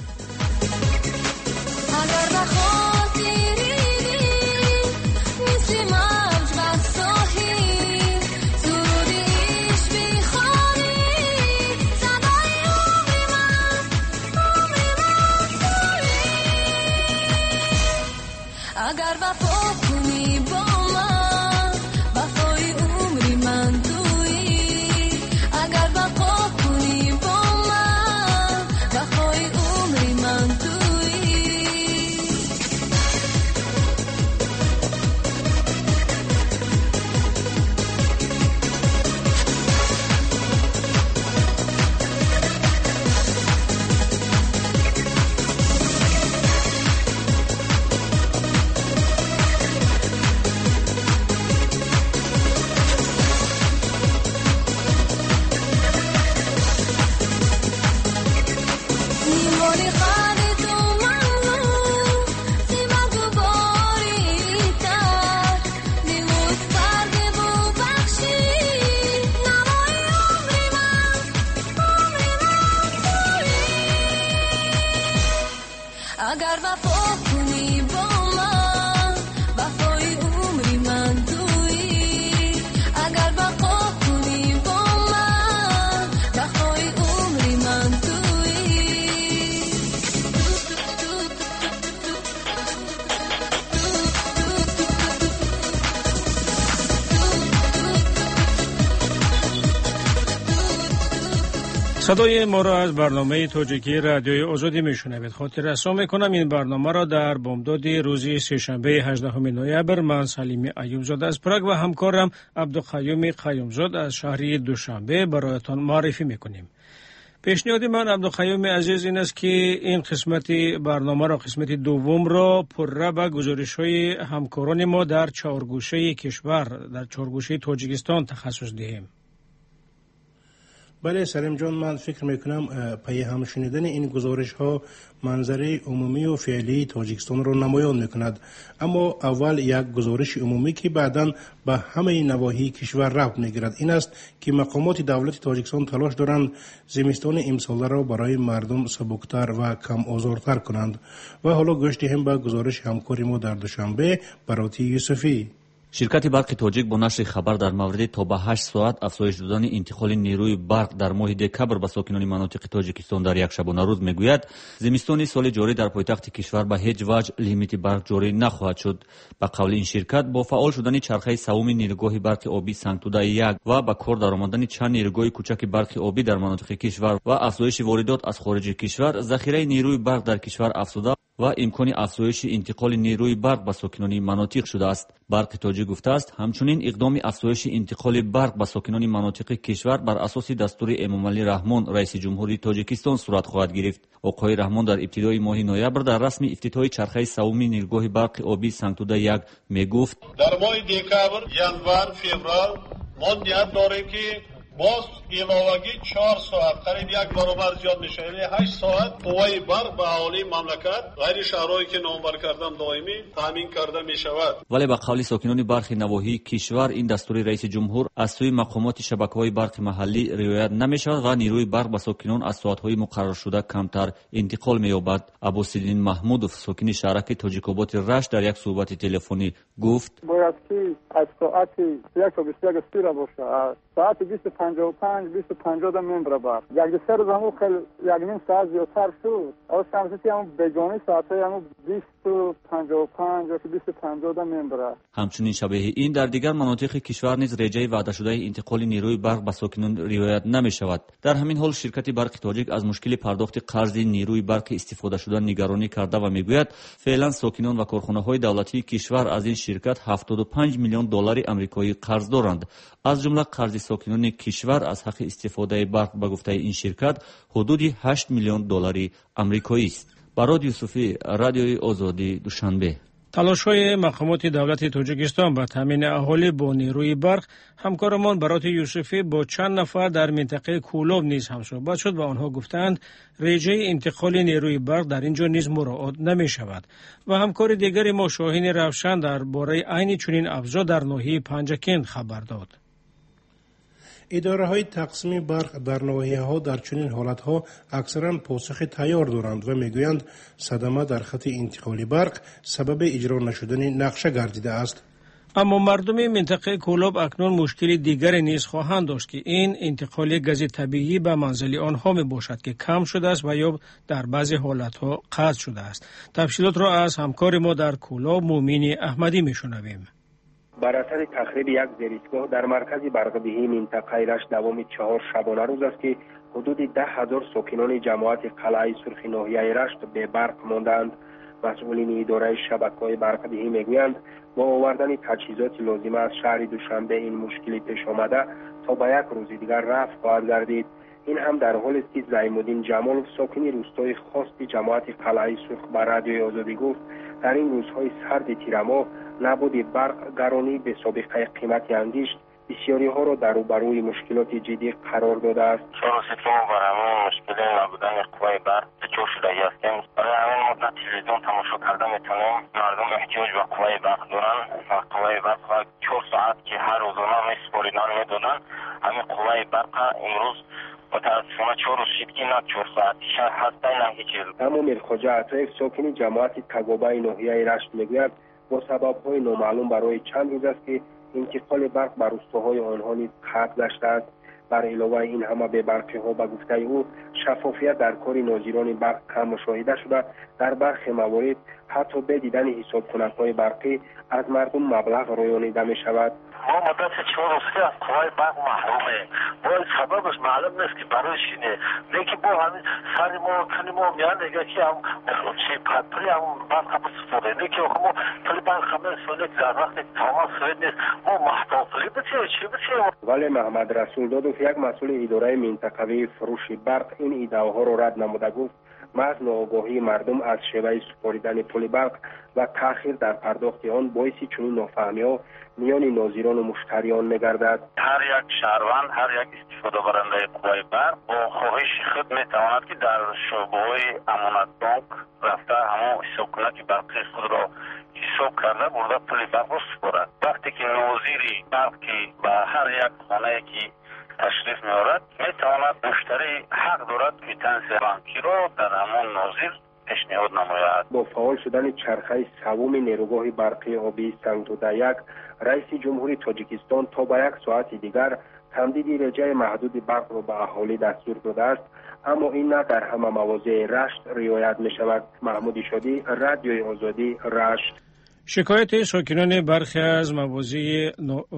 صدای ما را از برنامه تاجیکی رادیوی آزادی میشنوید. خاطر رسا میکنم این برنامه را در بامداد روز سه‌شنبه 18 نوامبر من سلیم ایوبزاده از پراگ و همکارم عبدالقیوم قیومزاد از شهر دوشنبه برایتان معرفی میکنیم. پیشنهاد من عبدالقیوم عزیز این است که این قسمت برنامه را، قسمت دوم را پرره به گزارش‌های همکاران ما در چهارگوشه کشور، در چهارگوشه تاجیکستان تخصص دهیم. بله سلیم جان، من فکر میکنم پی هم شنیدن این گزارش ها منظره عمومی و فعلی تاجیکستان را نمایان میکند. اما اول یک گزارش عمومی که بعداً به همه نواحی کشور ربط میگیرد این است که مقامات دولت تاجیکستان تلاش دارند زمستان امسال را برای مردم سبکتر و کم آزارتر کنند. و حالا گوش دهیم به گزارش همکار ما در دوشنبه براتی یوسفی. ширкати барқи тоҷик бо нашри хабар дар мавриди то ба 8 соат афзоиш додани интиқоли нерӯи барқ дар моҳи декабр ба сокинони манотиқи тоҷикистон дар якшабона рӯз мегӯяд, зимистони соли ҷорӣ дар пойтахти кишвар ба ҳеҷ ваҷ лимити барқ ҷорӣ нахоҳад шуд. Ба қавли ин ширкат, бо фаъол шудани чархаи савуми нерӯгоҳи барқи обӣ Сангтуда-1 ва ба кор даромадани чанд нерӯгоҳи кӯчаки барқи обӣ дар манотиқи кишвар ва афзоиши воридот аз хориҷи кишвар, захираи нерӯи барқ дар кишвар афзуда ва имкони афзоиши интиқоли нерӯи барқ ба сокинони манотиқ шудааст. барқи тоҷик гуфтааст, ҳамчунин иқдоми афзоиши интиқоли барқ ба сокинони манотиқи кишвар бар асоси дастури Эмомалӣ Раҳмон, раиси ҷумҳури Тоҷикистон сурат хоҳад гирифт. оқои Раҳмон дар ибтидои моҳи ноябр дар расми ифтитоҳи чархаи савуми нерӯгоҳи барқи обӣ Сангтуда-1 мегуфт: дар моҳи декабр, январ, феврал мо ният дорем ки باز иловаги 4 соат қариб 1 баробар зиёд мешавад, یعنی 8 соат қувваи барқ ба аҳолии мамлакат ғайри шаҳрҳое ки номбар кардам доимӣ таъмин карда мешавад. вале ба қавли сокинони бархи навоҳии кишвар, ин дастури раиси ҷумҳур аз сӯи мақомоти шабакаҳои барқи маҳаллӣ риоят намешавад ва нерӯи барқ ба сокинон аз соатҳои муқарраршуда камтар интиқол меёбад. Абосиддин Маҳмудов, сокини шаҳраки Тоҷикоботи Рашт, дар як суҳбати телефонӣ гуфт: бояд ки аз соати 1:23 стира боша, аз соати 25 255 250 تا ممبر بار یک سر زمو خیلی یک نیم ساعت زیادتر شد از شمسی هم بجانی ساعته هم 255 یا 250 تا ممبر. همچنین شبیه این در دیگر مناطق کشور نیز رجای وعده شده انتقال نیروی برق به ساکنان روایت نمی شود. در همین حال شرکت برق تاجیک از مشکل پرداخت قرض نیروی برق استفاده شده نگرانی کرده و میگوید فعلا ساکنان و کارخانه‌های دولتی کشور از این شرکت 75 میلیون دلار آمریکایی قرض دارند. از جمله قرض ساکنان کشور از حق استفاده برق به گفته این شرکت حدود 8 میلیون دلار آمریکایی است. براد یوسفی، رادیوی آزادی، دوشنبه. تلاش‌های مقامات دولت تاجیکستان به تامین اهالی با نیروی برق، همکارمان برات یوسفی با چند نفر در منطقه کولوب نیز هم صحبت شد و آنها گفتند رژه انتقال نیروی برق در اینجا نیز مراعات نمی شود. و همکار دیگری ما شاهین روشن درباره عین چنین افزا در ناحیه پنجکند خبر داد. اداره های تقسیم برق در ناحیه ها در چنین حالت ها اکثرا پاسخ تیار دارند و میگویند صدمه در خط انتقال برق سبب اجرا نشدن نقشه گردیده است. اما مردم منطقه کولوب اکنون مشکل دیگری نیز خواهند داشت که این انتقال گاز طبیعی به منزل آنها می باشد که کم شده است و یا در بعضی حالت ها قطع شده است. تفصیلات را از همکار ما در کولوب مومین احمدی می شنویم. بر اثر تخریب یک زیرستگاه در مرکز برق‌دهی منطقه رشت دوام 4 شبانه روز است که حدود 10,000 ساکنان جماعت قلعه سرخ ناحیه رشت به برق ماندند. مسئولین اداره شبکه‌های برق‌دهی میگویند با آوردن تجهیزات لازمه از شهر دوشنبه این مشکلی پیش آمده تا به یک روز دیگر رفع خواهد گردید. این هم در حال است که زعیم‌الدین جمال ساکن روستای خاص جماعت قلعه سرخ به رادیوی آزادی گفت در این روزهای سرد تیرماه نبود برق گرانی به سابقه قیمتی اندیشت بسیاری ها را در روبروی مشکلات جدی قرار داده است. شروعی که ما برای مشکل نبودن قوای برق دچار شده هستیم. برای همین مدت تلویزیون تماشا کرده میتونیم مردم احتیاج به قوای برق دارن و قوای برق 4 ساعت که هر روزانه سپاریدن میدادن همین قوای برق امروز متاسفانه 4 روز شد که نه 4 ساعتی هست نه هیچ چیز. اما میرخواجه عطایف ساکن جماعت تگابه ناحیه رشت میگوید با سبب‌های نامعلوم برای چند روز است که انتقال برق بر روستاهای آنها نیز قطع گشته است. بر علاوه این همه به برقی‌ها به گفته او شفافیت در کار ناظران برق کم مشاهده شده. در برخی موارد حتی به دیدن حساب کننده‌های برقی از مردم مبلغ رایانیده می شود. ما مدت 4 روز از قوای برق محرومه. باید سببش معلوم نیست که برای شینه. لیکن با همین سر ما کنی ما میان نگه که هم چی پلی هم برق هم سفاره. لیکن ما پلی برق همه سوالت در وقت تمام سوید نیست. ما محتاطلی بچه چی بچه. ولی محمد رسول دادوف یک مسئول اداره منطقوی فروش برق این ادعاها را رد نموده گفت محض ناآگاهی مردم از شیوه سپاریدن پل برق و تأخیر در پرداخت آن باعث چنین نافهمی‌ها میان ناظران و مشتریان می‌گردد. هر یک شهروند هر یک استفاده برنده قوای برق با خواهش خود می‌تواند که در شعبه‌های امانت بانک رفته همه حساب کننده برقی خود را حساب کرده برده پل برق را سپارد. وقتی که ناظری برق که به هر یک خانه که تشریف می‌آورد می‌تواند مشتری حق دارد که تنس بانکی را در همان ناظر پیشنهاد نماید. با فعال شدن چرخه سوم نیروگاه برقی آبی سنگ‌دوده 1 رئیس جمهوری تاجیکستان تا به 1 ساعت دیگر تمدید رجای محدود برق را به اهالی دستور داده است، اما این نه در همه مواضع رشت رعایت می شود. محمود شادی، رادیوی آزادی، رشت. شکایت ساکنان برخی از مواضع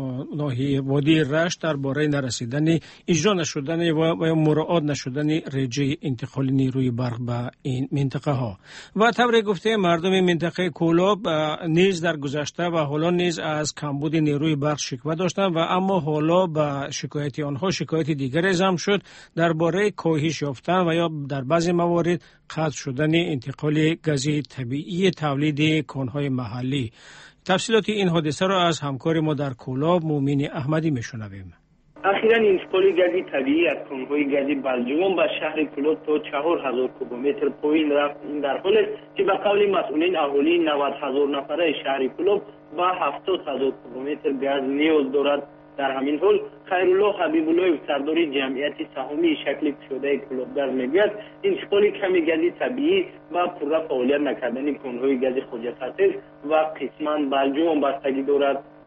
ناحیه وادی رشت درباره نرسیدن اجرا نشدن و مراعات نشدن رژه انتقال نیروی برق به این منطقه ها و طور گفته مردم منطقه کولوب نیز در گذشته و حالا نیز از کمبود نیروی برق شکوه داشتند و اما حالا به شکایت آنها شکایت دیگر اعزام شد درباره کاهش یافتن و یا در بعضی موارد قطع شدن انتقال گاز طبیعی تولید کانهای محلی. تفصیلات این حادثه را از همکار ما در کولوب مومین احمدی میشنویم. اخیراً انتقال گاز طبیعی از کانهای گاز بلجوم به شهر کولوب تا 4000 کوبومتر پایین رفت. این در حالی است که به قول مسئولین اهالی 90000 نفره شهر کولوب به 70000 کوبومتر گاز نیاز دارد. در همین حال خیرالله حبیب الله سردار جمعیت سهامی شکل شده کولوبگاز میگوید انتقال کمی گاز طبیعی و پررا فعالیت نکردن کانهای گاز خوجه فتیل و قسماً بلجوم بستگی دارد.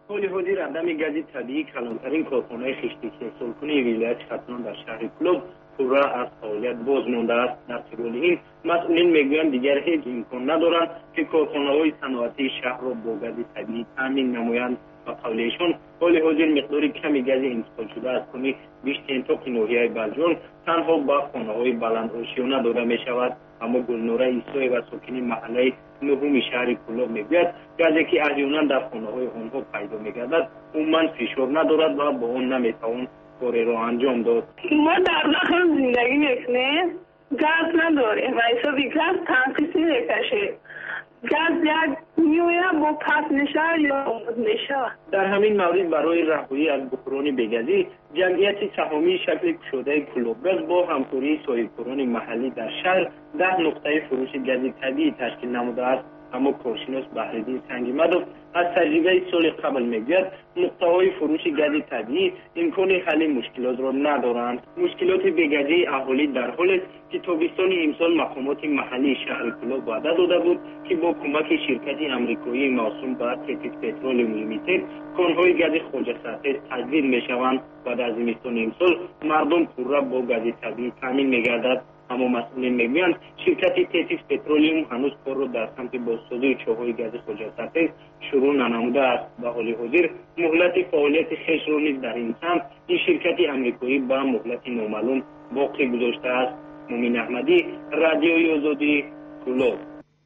حال حاضر عدم گاز طبیعی کلانترین کارخانه خشتی سالکنه ولایت ختنان در شهر کلوب پورا از فعالیت باز مانده است. در قبال این مسئولین میگویند دیگر هیچ امکان ندارند که کارخانه‌های صنعتی شهر را با گاز طبیعی تامین نمایند. و قول ایشان حال حاضر مقدار کمی گاز انتقال شده از کنی بیشترین طاق ناحیه بلجان تنها با خانه‌های بلند آشیانه داده می شود. اما گلنوره ایسای و ساکنی محله نهم شهر کلوب میگوید گازی که احیانا در خانه‌های آنها پیدا میگردد عموما فشار ندارد و با آن نمیتوان کاری را انجام داد. ما در داخل زندگی میکنیم، گاز نداریم و حسابی گاز تنقیصی میکشه. گاز یک میویه با پس میشه یا آمد میشه. در همین مورد برای رهایی از بحران بیگازی جمعیت سهامی شکل گشوده کلوبگاز با همکاری صاحبکاران محلی در شهر 10 نقطه فروش گاز طبیعی تشکیل نموده است. اما کارشناس بهرالدین سنگیمدوف از تجربه سال قبل میگوید نقطه‌های فروش گاز طبیعی امکان حل مشکلات را ندارند. مشکلات بیگازی اهالی در حال است که تابستان امسال مقامات محلی شهر کلوب وعده داده بود که با کمک شرکت امریکایی موسوم به تتیس پترول لیمیتد کانهای گاز خواجه سطح تجدید میشوند و در زمستان امسال مردم پورا با گاز طبیعی تامین میگردد. اما مسئولین میگویند شرکت تتیس پترولیوم هنوز کار را در سمت بازسازی چاه‌های گاز خواجه سطح شروع ننموده است. به حال حاضر مهلت فعالیت خویش را نیز در این سمت این شرکت امریکایی به مهلت نامعلوم باقی گذاشته است. مومن احمدی، رادیوی آزادی، کلوب.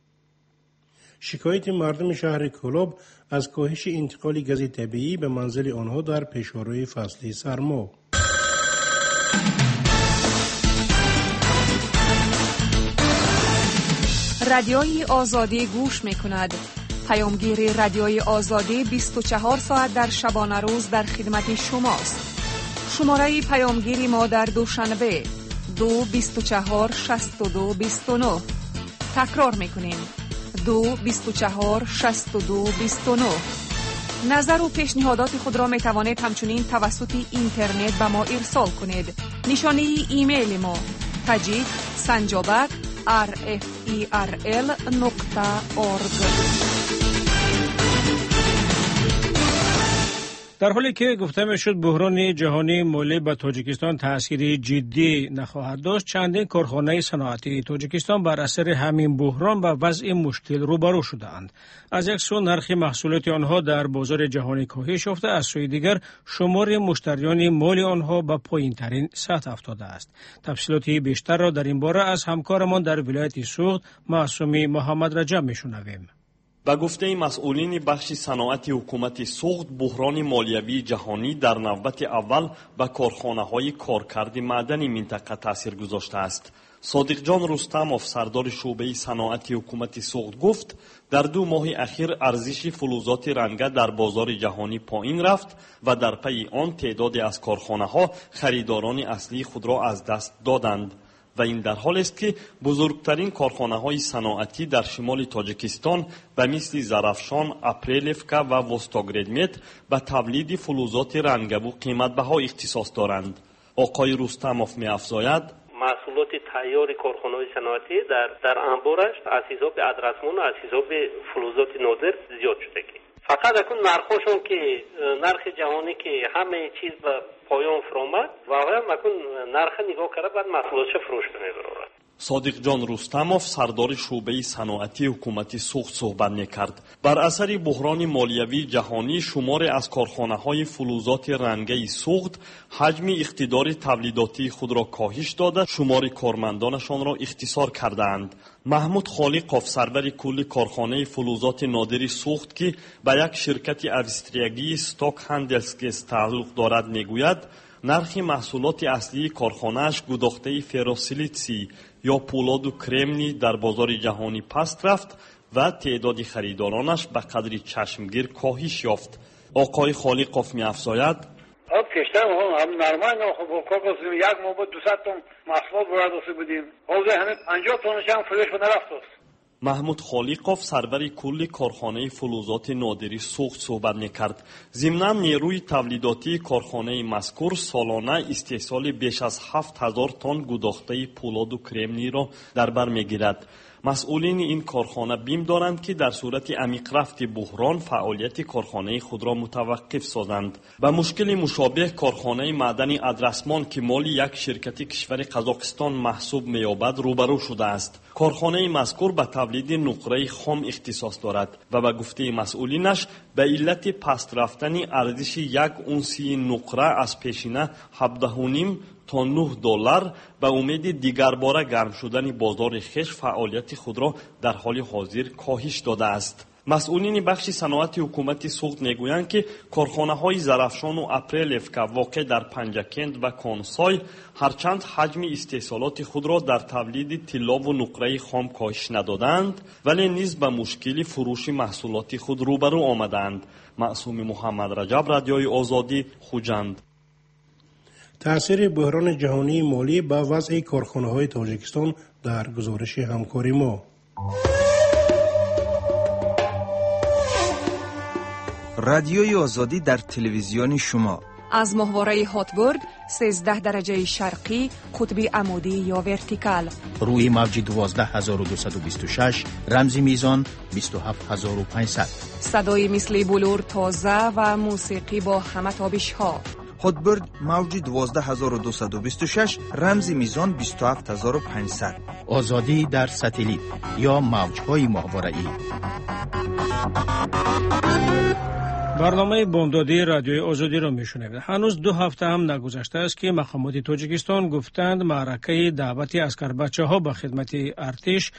شکایت مردم شهر کلوب از کاهش انتقال گاز طبیعی به منزل آنها در پیشروی فصل سرما. رادیوی آزادی گوش می کند. پیامگیر رادیوی آزادی 24 ساعت در شبانه روز در خدمت شماست. شماره پیامگیری ما در دوشنبه 224 62 29. تکرار می کنیم 224 62 29. نظر و پیشنهادات خود را می توانید همچنین توسط اینترنت به ما ارسال کنید. نشانه ایمیل ما tajik@rferl.org. در حالی که گفته میشد بحران جهانی مالی به تاجیکستان تأثیر جدی نخواهد داشت، چندین کارخانه صنعتی تاجیکستان بر اثر همین بحران به وضع مشکل روبرو شده‌اند. از یک سو نرخ محصولات آنها در بازار جهانی کاهش یافته، از سوی دیگر شمار مشتریان مالی آنها به پایین‌ترین سطح افتاده است. تفصیلات بیشتر را در این باره از همکارمان در ولایت سوخت معصومی محمد رجب میشنویم. به گفته مسئولین بخش صنعت حکومت سوخت، بحران مالیوی جهانی در نوبت اول به کارخانه‌های کارکرد معدنی منطقه تاثیر گذاشته است. صادق جان رستموف، سردار شعبه صنعت حکومت سوخت، گفت در 2 ماه اخیر ارزش فلزات رنگه در بازار جهانی پایین رفت و در پی آن تعدادی از کارخانه‌ها خریداران اصلی خود را از دست دادند و این در حال است که بزرگترین کارخانه‌های صنعتی در شمال تاجیکستان به مثل زرافشان، اپریلفکا و وستاگردمت به تولید فلزات رنگبو قیمت بها اختصاص دارند. آقای رستموف می‌افزاید محصولات تیار کارخانه‌های صنعتی در انبارش از حساب ادرسمان و از حساب فلزات نادر زیاد شده که فقط اکنون نرخشون که نرخ جهانی که همه چیز به پایان فرامد و اکنون نرخ نگاه کرده بعد محصولاتش فروش کنه ضرورت. صادق جان رستموف، سردار شعبه صنعتی حکومت سوخت صحبت می‌کرد. بر اثر بحران مالیوی جهانی شمار از کارخانه‌های فلزات رنگه سوخت حجم اقتدار تولیداتی خود را کاهش داده، شمار کارمندانشان را اختصار کردند. محمود خالقوف، سرور کل کارخانه فلزات نادر سوخت که به یک شرکت اوستریایی استاک هندلسکس تعلق دارد میگوید نرخ محصولات اصلی کارخانه‌اش گداخته فروسیلیسی یا پولاد و کرمنی در بازار جهانی پست رفت و تعداد خریدارانش به قدری چشمگیر کاهش یافت. آقای خالقوف می‌افزاید کشتن هم نرمال خب کار کنیم 1 ماه بود 200 تن محصولات وارد بودیم. حاضر همه 50 تنش هم فروش نرفت. محمود خالقوف، سرور کل کارخانه فلزات نادری سوخت صحبت می‌کرد. ضمناً نیروی تولیداتی کارخانه مذکور سالانه استحصال بیش از 7000 تن گداخته پولاد و کرمنی را در بر می‌گیرد. مسئولین این کارخانه بیم دارند که در صورت عمیق رفت بحران فعالیت کارخانه خود را متوقف سازند. به مشکل مشابه کارخانه معدن ادرسمان که مال یک شرکت کشور قزاقستان محسوب می‌یابد روبرو شده است. کارخانه مذکور به تولید نقره خام اختصاص دارد و به گفته مسئولینش به علت پست رفتن ارزش یک اونسی نقره از پیشینه 17.5 تا $9 به امید دیگر باره گرم شدن بازار خش فعالیت خود را در حال حاضر کاهش داده است. مسئولین بخش صنعت حکومت سوخت میگویند که کارخانه‌های زرافشان و اپریلفکا واقع در پنجکند و کانسای هرچند حجم استحصالات خود را در تولید طلا و نقره خام کاهش ندادند ولی نیز به مشکل فروش محصولات خود روبرو آمدند. معصوم محمد رجب، رادیوی آزادی، خوجند. تأثیر بحران جهانی مالی به وضع کارخانه‌های تاجیکستان در گزارش همکاری ما. رادیوی آزادی در تلویزیون شما از ماهواره هاتبورد 13 درجه شرقی قطب عمودی یا ورتیکال، روی موج 12226 رمز میزان 27500، صدای مثل بلور تازه و موسیقی با همه تابش ها. هاتبورد موج 12226 رمز میزان 27500. آزادی در ساتلیت یا موج‌های ماهواره‌ای. برنامه بامدادی رادیوی آزادی را میشنوید. هنوز 2 هفته هم نگذشته است که مقامات تاجیکستان گفتند معرکه دعوت عسکربچه‌ها به خدمت ارتش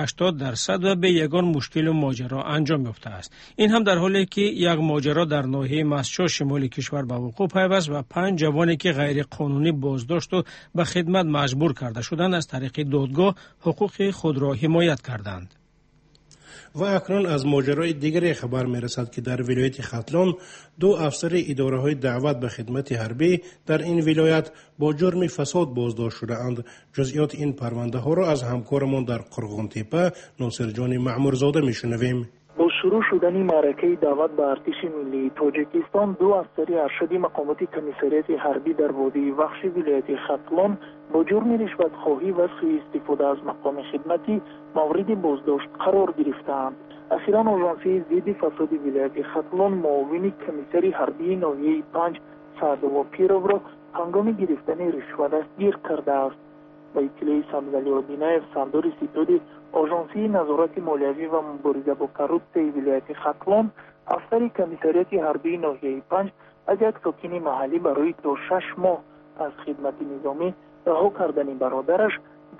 80% و به یگان مشکل و ماجرا انجام یافته است. این هم در حالی که یک ماجرا در ناحیه مسجد شمال کشور به وقوع پیوست و 5 جوانی که غیر قانونی بازداشت و به خدمت مجبور کرده شدند از طریق دادگاه حقوق خود را حمایت کردند. و اکنون از ماجرای دیگری خبر میرسد که در ولایت ختلان 2 افسر اداره های دعوت به خدمت حربی در این ولایت با جرم فساد بازداشت شده اند. جزئیات این پرونده ها را از همکارمان در قرغان تپه ناصر جان معمورزاده میشنویم. با شروع شدن معرکه دعوت به ارتش ملی تاجیکستان 2 افسر ارشد مقامات کمیساریات حربی در وادی وخش ولایت ختلان با جرم رشوت‌خواهی و سوء استفاده از مقام خدمتی مورد بازداشت قرار گرفتند. اخیراً آژانس ضد فساد ولایت ختلان معاون کمیسر حربی ناحیه 5 سعدوا پیرو را هنگام گرفتن رشوت دستگیر کرده است. با اطلاع سمزلی آدینایف سردار ستاد آژانسی نظارت مالیوی و مبارزه با کروپسیون ولایت ختلان افسر کمیساریات حربی ناحیه 5 از یک ساکن محلی برای تا 6 ماه از خدمت نظامی رها کردن برادرش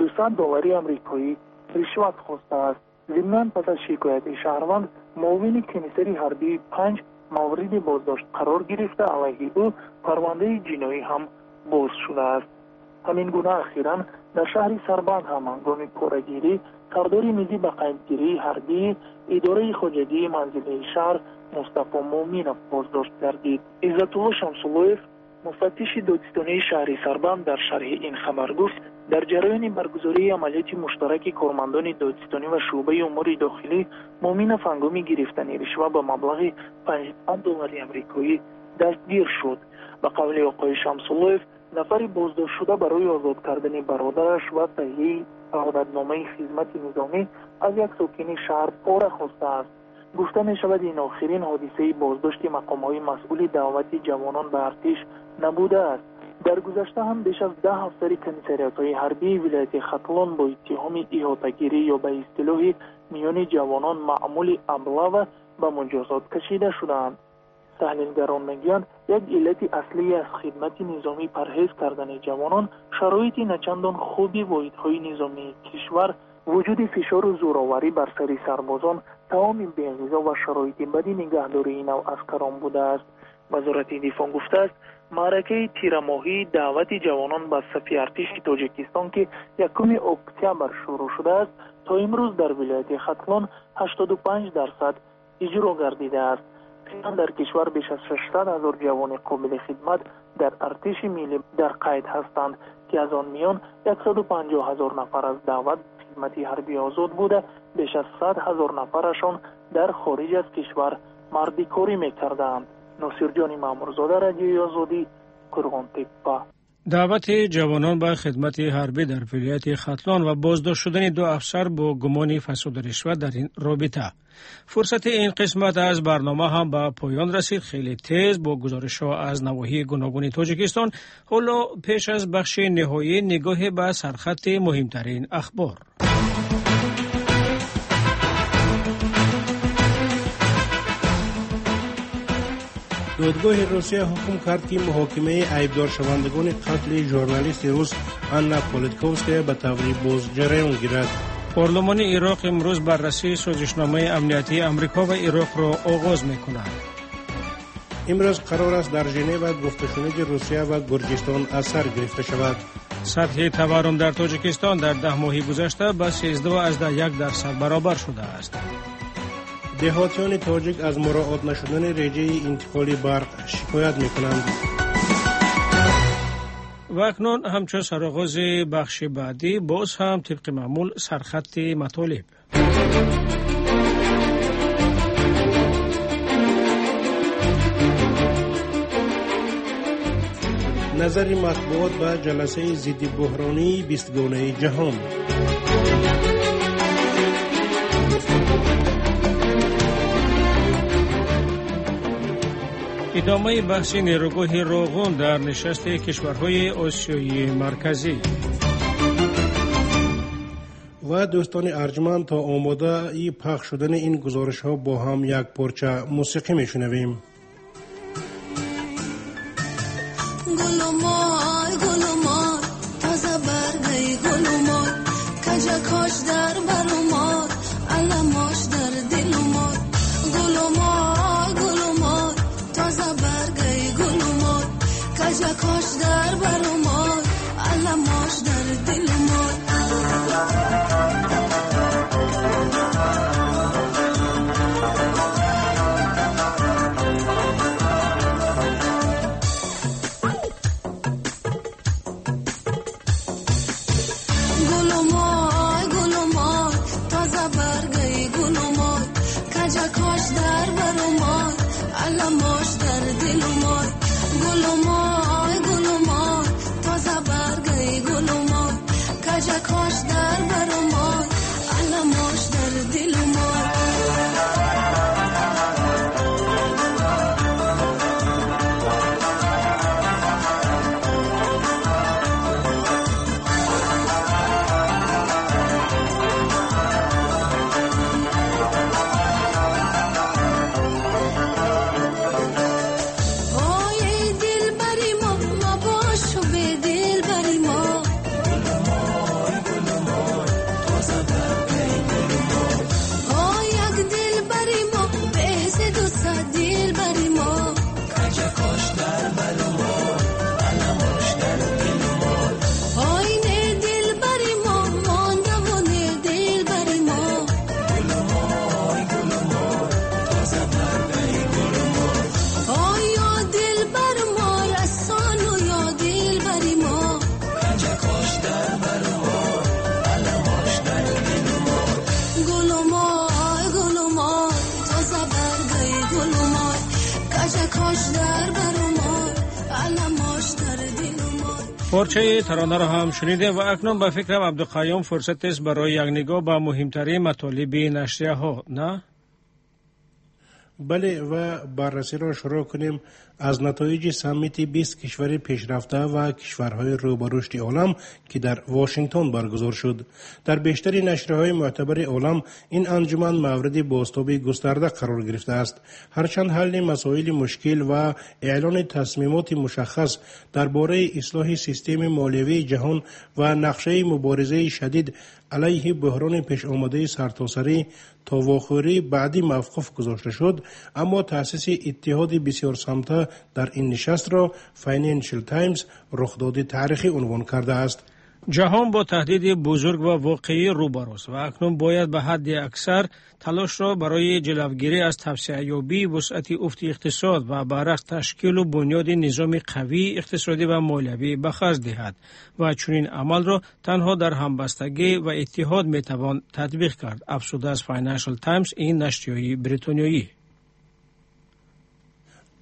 $200 آمریکایی رشوت خواسته است. ضمناً پس از شکایت شهروند معاون کمیسر حربی 5 مورد بازداشت قرار گرفته علیه او پرونده جنایی هم باز شده است. همین گونه اخیراً در شهر سربند هم هنگام پورگیری سردار میزی به قیدگیری حربی اداره خواجگی منزل شهر مصطفی مومینов بازداشت گردید. عزت‌الله شمس‌الله‌یف مفتش دادستانی شهر سربند در شرح این خبر گفت در جریان برگزاری عملیات مشترک کارمندان دادستانی و شعبه امور داخلی مومینов هنگام گرفتن رشوه به مبلغ $500 آمریکایی دستگیر شد. به قول آقای شمس‌الله‌یف نفر بازداشت شده برای آزاد کردن برادرش و تهیه شهادتنامه خدمت نظامی از یک ساکن شهر پاره خواسته است. گفته می شود این آخرین حادثه بازداشت مقام‌های مسئول دعوت جوانان به ارتش نبوده است. در گذشته هم بیش از 10 افسر کمیساریات‌های حربی ولایت ختلان با اتهام احاطه‌گیری یا به اصطلاح میان جوانان معمول ابله به مجازات کشیده شدند. تحلیلگران میگویند یک علت اصلی از خدمت نظامی پرهیز کردن جوانان شرایط نچندان خوبی واحدهای نظامی کشور، وجود فشار و زورآوری بر سر سربازان، طعام بی‌غذا و شرایط بدی نگهداری این نوع عسکران بوده است. وزارت دفاع گفته است معرکه تیر ماهی دعوت جوانان به صف ارتش تاجیکستان که 1 اکتبر شروع شده است تا امروز در ولایت ختلان 85% اجرا گردیده است. در کشور بیش از 600,000 جوان قابل خدمت در ارتش ملی در قید هستند که از آن میان 150,000 نفر از دعوت خدمت حربی آزاد بوده، بیش از 100,000 نفرشان در خارج از کشور مردی کاری میکردند. ناصر جان معمورزاده، رادیوی آزادی، قرغان تپه. دعوت جوانان به خدمت حربی در ولایت ختلان و بازداشت شدن 2 افسر با گمان فساد رشوت در این رابطه. فرصت این قسمت از برنامه هم به پایان رسید. خیلی تیز با گزارش‌ها از نواحی گوناگون تاجیکستان. حالا پیش از بخش نهایی نگاه به سرخط مهمترین اخبار. دادگاه روسیه حکم کرد که محاکمه عیبدار شوندگان قتل ژورنالیست روس آنا پولیتکوفسکایا به طور باز جریان گیرد. پارلمان عراق امروز بررسی سازشنامه امنیتی آمریکا و عراق را آغاز می‌کند. امروز قرار است در ژنو گفت‌وشنود روسیه و گرجستان اثر گرفته شود. سطح تورم در تاجیکستان در 10 ماه گذشته به 13.1% برابر شده است. دهاتیان تاجیک از مراعات نشدن رژه انتقال برق شکایت می‌کنند. و اکنون همچون سرآغاز بخش بعدی باز هم طبق معمول سرخط مطالب. نظر مطبوعات به جلسه ضد بحرانی 20 گانه جهان. ادامه بحث نیروگاه روغون در نشست کشورهای آسیای مرکزی. و دوستان ارجمند، تا آماده ای پخش شدن این گزارش ها با هم یک پارچه موسیقی میشنویم. گلومار تازه برگی گلومار کجا کاش در برامار علماش در دلومار گلومار تازه برگی گلومار کجا کاش در برامار علماش در دلومار علماش در دل مای گلومای تازه برگی گلومای کجا کاش در برمای علماش در دل مای پارچه ترانه را هم شنیده و اکنون به فکرم عبدالقیوم فرصت است برای یک نگاه به مهمترین مطالب نشریه ها، نه؟ بله، و بررسی را شروع کنیم از نتایج سمیت 20 کشور پیشرفته و کشورهای رو به رشد عالم که در واشنگتن برگزار شد. در بیشتر نشریه‌های معتبر عالم این انجمن مورد بازتاب گسترده قرار گرفته است، هرچند حل مسائل مشکل و اعلان تصمیمات مشخص درباره اصلاح سیستم مالیوی جهان و نقشه مبارزه شدید علیه بحران پیش آمده سرتاسری تا واخوری بعدی موقف گذاشته شد، اما تأسیس اتحاد بسیار سمته در این نشست را فاینانشل تایمز رخداد تاریخی عنوان کرده است. جهان با تهدید بزرگ و واقعی روبروست و اکنون باید به حد اکثر تلاش را برای جلوگیری از توسعه یابی وسعت افت اقتصاد و برعکس تشکیل و بنیاد نظام قوی اقتصادی و مالیوی به خرج دهد و چنین عمل را تنها در همبستگی و اتحاد میتوان تطبیق کرد، افزوده از فاینانشل تایمز این نشریه بریتانیایی.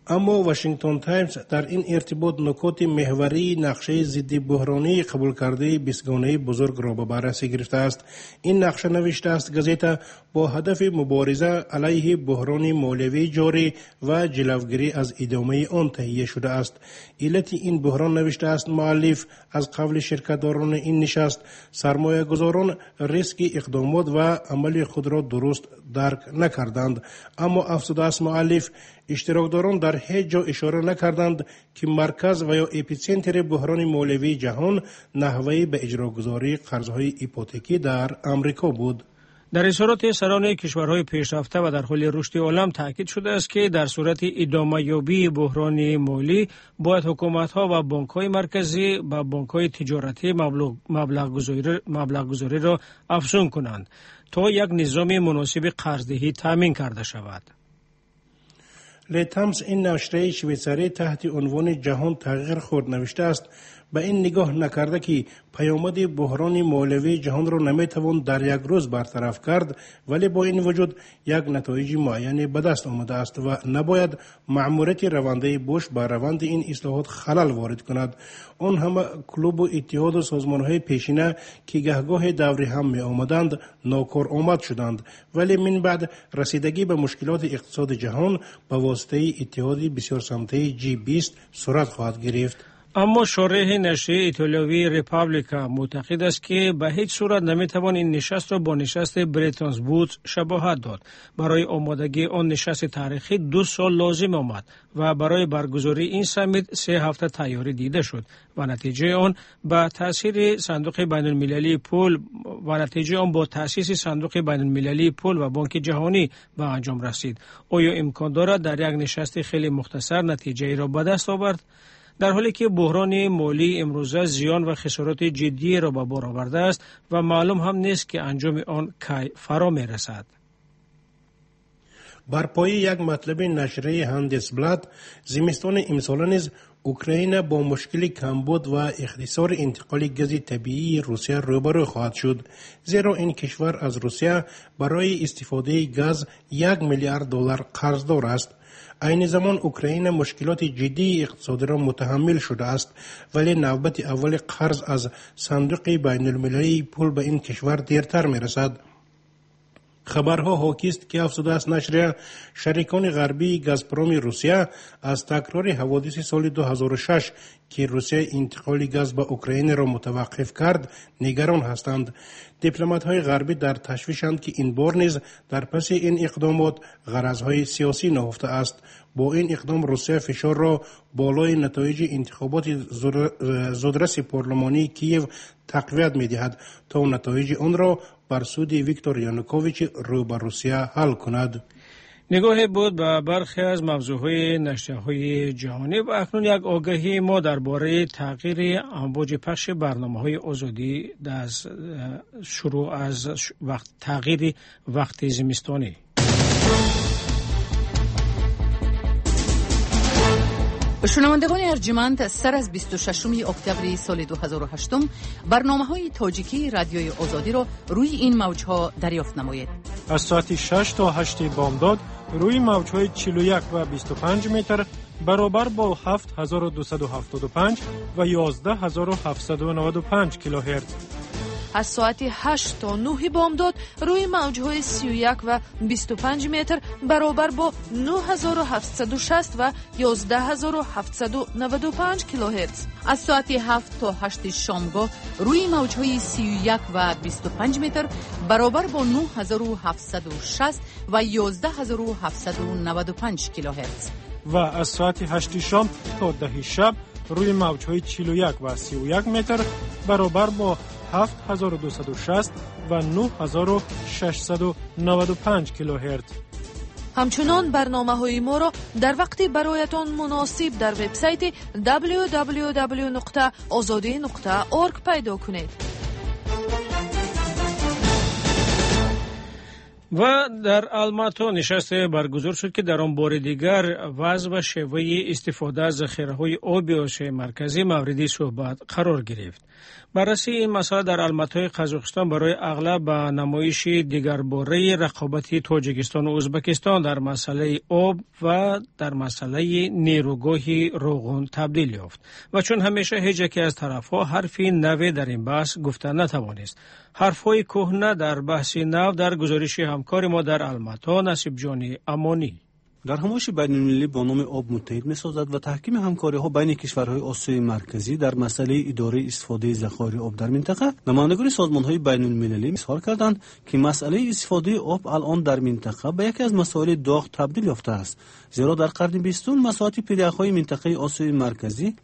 اما واشنگتن تایمز در این ارتباط نکات محوری نقشه ضد بحرانی قبول کرده 20 گانه بزرگ را به بررسی گرفته است. این نقشه نوشته است گازیتا با هدف مبارزه علیه بحران مالیوی جاری و جلوگیری از ادامه آن تهیه شده است. علت این بحران نوشته است مؤلف از قبل شرکتداران این نشست سرمایه گذاران ریسک اقدامات و عمل خود را درست درک نکردند. اما افزوده است مؤلف اشتراکداران در هیچ جا اشاره نکردند که مرکز و یا اپیسنتر بحران مالیوی جهان نحوه به اجراگذاری قرضهای ایپوتکی در امریکا بود. در اظهارات سران کشورهای پیشرفته و در حال رشد عالم تاکید شده است که در صورت ادامه یابی بحران مالی باید حکومت‌ها و بانک‌های مرکزی و بانک‌های تجارتی مبلغ گذاری را افزون کنند تا یک نظام مناسب قرضدهی تامین کرده شود. لیتامس این نشریه شویڅاری تحت عنوان جهان تغییر خورد نوشته است به این نگاه نکرده که پیامد بحران مالیوی جهان را نمیتوان در یک روز برطرف کرد، ولی با این وجود یک نتایج معین به دست آمده است و نباید مأموریت رونده بوش بر روند این اصلاحات خلل وارد کند. آن همه کلوب و اتحاد و سازمانهای پیشینه که گهگاه دوری هم می آمدند ناکارآمد شدند، ولی من بعد رسیدگی به مشکلات اقتصاد جهان به واسطه اتحاد بسیار سمته G20 صورت خواهد گرفت. اما شارح نشریه ایتالیایی ریپابلیکا معتقد است که به هیچ صورت نمیتوان این نشست را با نشست بریتانز وودز شباهت داد. برای آمادگی آن نشست تاریخی 2 سال لازم آمد و برای برگزاری این سمیت 3 هفته تیاری دیده شد و نتیجه آن با تأسیس صندوق بین المللی پول و بانک جهانی به انجام رسید. آیا امکان دارد در یک نشست خیلی مختصر نتیجه ای را به دست آورد؟ در حالی که بحران مالی امروزه زیان و خسارات جدی را به بار آورده است و معلوم هم نیست که انجام آن کی فرا می رسد. بر پای یک مطلب نشریه هندسبلاد زمستان امسال نیز اوکراین با مشکل کمبود و اختصار انتقال گاز طبیعی روسیه روبرو خواهد شد، زیرا این کشور از روسیه برای استفاده گاز $1 میلیارد قرضدار است. این زمان اوکراین مشکلات جدی اقتصادی را متحمل شده است، ولی نوبت اول قرض از صندوق بین المللی پول به این کشور دیرتر می رسد. خبرها حاکی است که افزوده است نشریه شریکان غربی گازپروم روسیه از تکرار حوادث سال 2006 که روسیه انتقال گاز به اوکراین را متوقف کرد نگران هستند. دیپلمات‌های غربی در تشویشند که این بار نیز در پس این اقدامات غرضهای سیاسی نهفته است. با این اقدام روسیه فشار را بالای نتایج انتخابات زودرس پارلمانی کیف تقویت می‌دهد تا نتایج آن را بر سود ویکتور یانوکوویچ رو به روسیه حل کند. نگاهی بود به برخی از موضوعهای نشریه‌های جهانی و اکنون یک آگاهی ما درباره تغییر امواج پخش برنامه‌های آزادی از شروع از تغییر وقت زمستانی. شنوندگان ارجمند، سر از 26 اکتبر سال 2008 برنامه‌های تاجیکی رادیوی آزادی را روی این موج‌ها دریافت نمایید. از ساعت 6 تا 8 بامداد روی موج‌های 41 و 25 متر برابر با 7275 و 11795 کیلوهرتز. از ساعت 8 تا 9 بامداد روی موج‌های 31 و 25 متر برابر با 9760 و 11795 کیلوهرتز. از ساعت 7 تا 8 شامگاه روی موج‌های 31 و 25 متر برابر با 9760 و 11795 کیلوهرتز. و از ساعت 8 شام تا 10 شب روی موج‌های 41 و 31 متر برابر با 7260 و 9695 کیلوهرتز. همچنان برنامه‌های ما را در وقتی برایتان مناسب در وبسایت www.azadi.org پیدا کنید. و در الماتا نشست برگزار شد که در آن بار دیگر وضع و شیوه استفاده از ذخیره‌های آبی آسیای مرکزی مورد صحبت قرار گرفت. بررسی این مسئله در الماتای قزاقستان برای اغلب به نمایش دیگرباره رقابت تاجیکستان و ازبکستان در مسئله آب و در مسئله نیروگاه روغن تبدیل یافت و چون همیشه هیچ یکی از طرفها حرفی نوی در این بحث گفته نتوانست. حرفهای کهنه در بحث نو در گزارش همکار ما در الماتا نصیب جان امانی. در همایش بین‌المللی با نام آب متحد می‌سازد و تحکیم همکاری‌ها بین کشورهای آسیای مرکزی در مسئله اداره استفاده ذخایر آب در منطقه، نمایندگان سازمان‌های بین‌المللی اظهار کردند که مسئله استفاده آب الان در منطقه به یکی از مسائل داغ تبدیل یافته است، زیرا در قرن 20 مساحت پیداک‌های منطقه آسیای مرکزی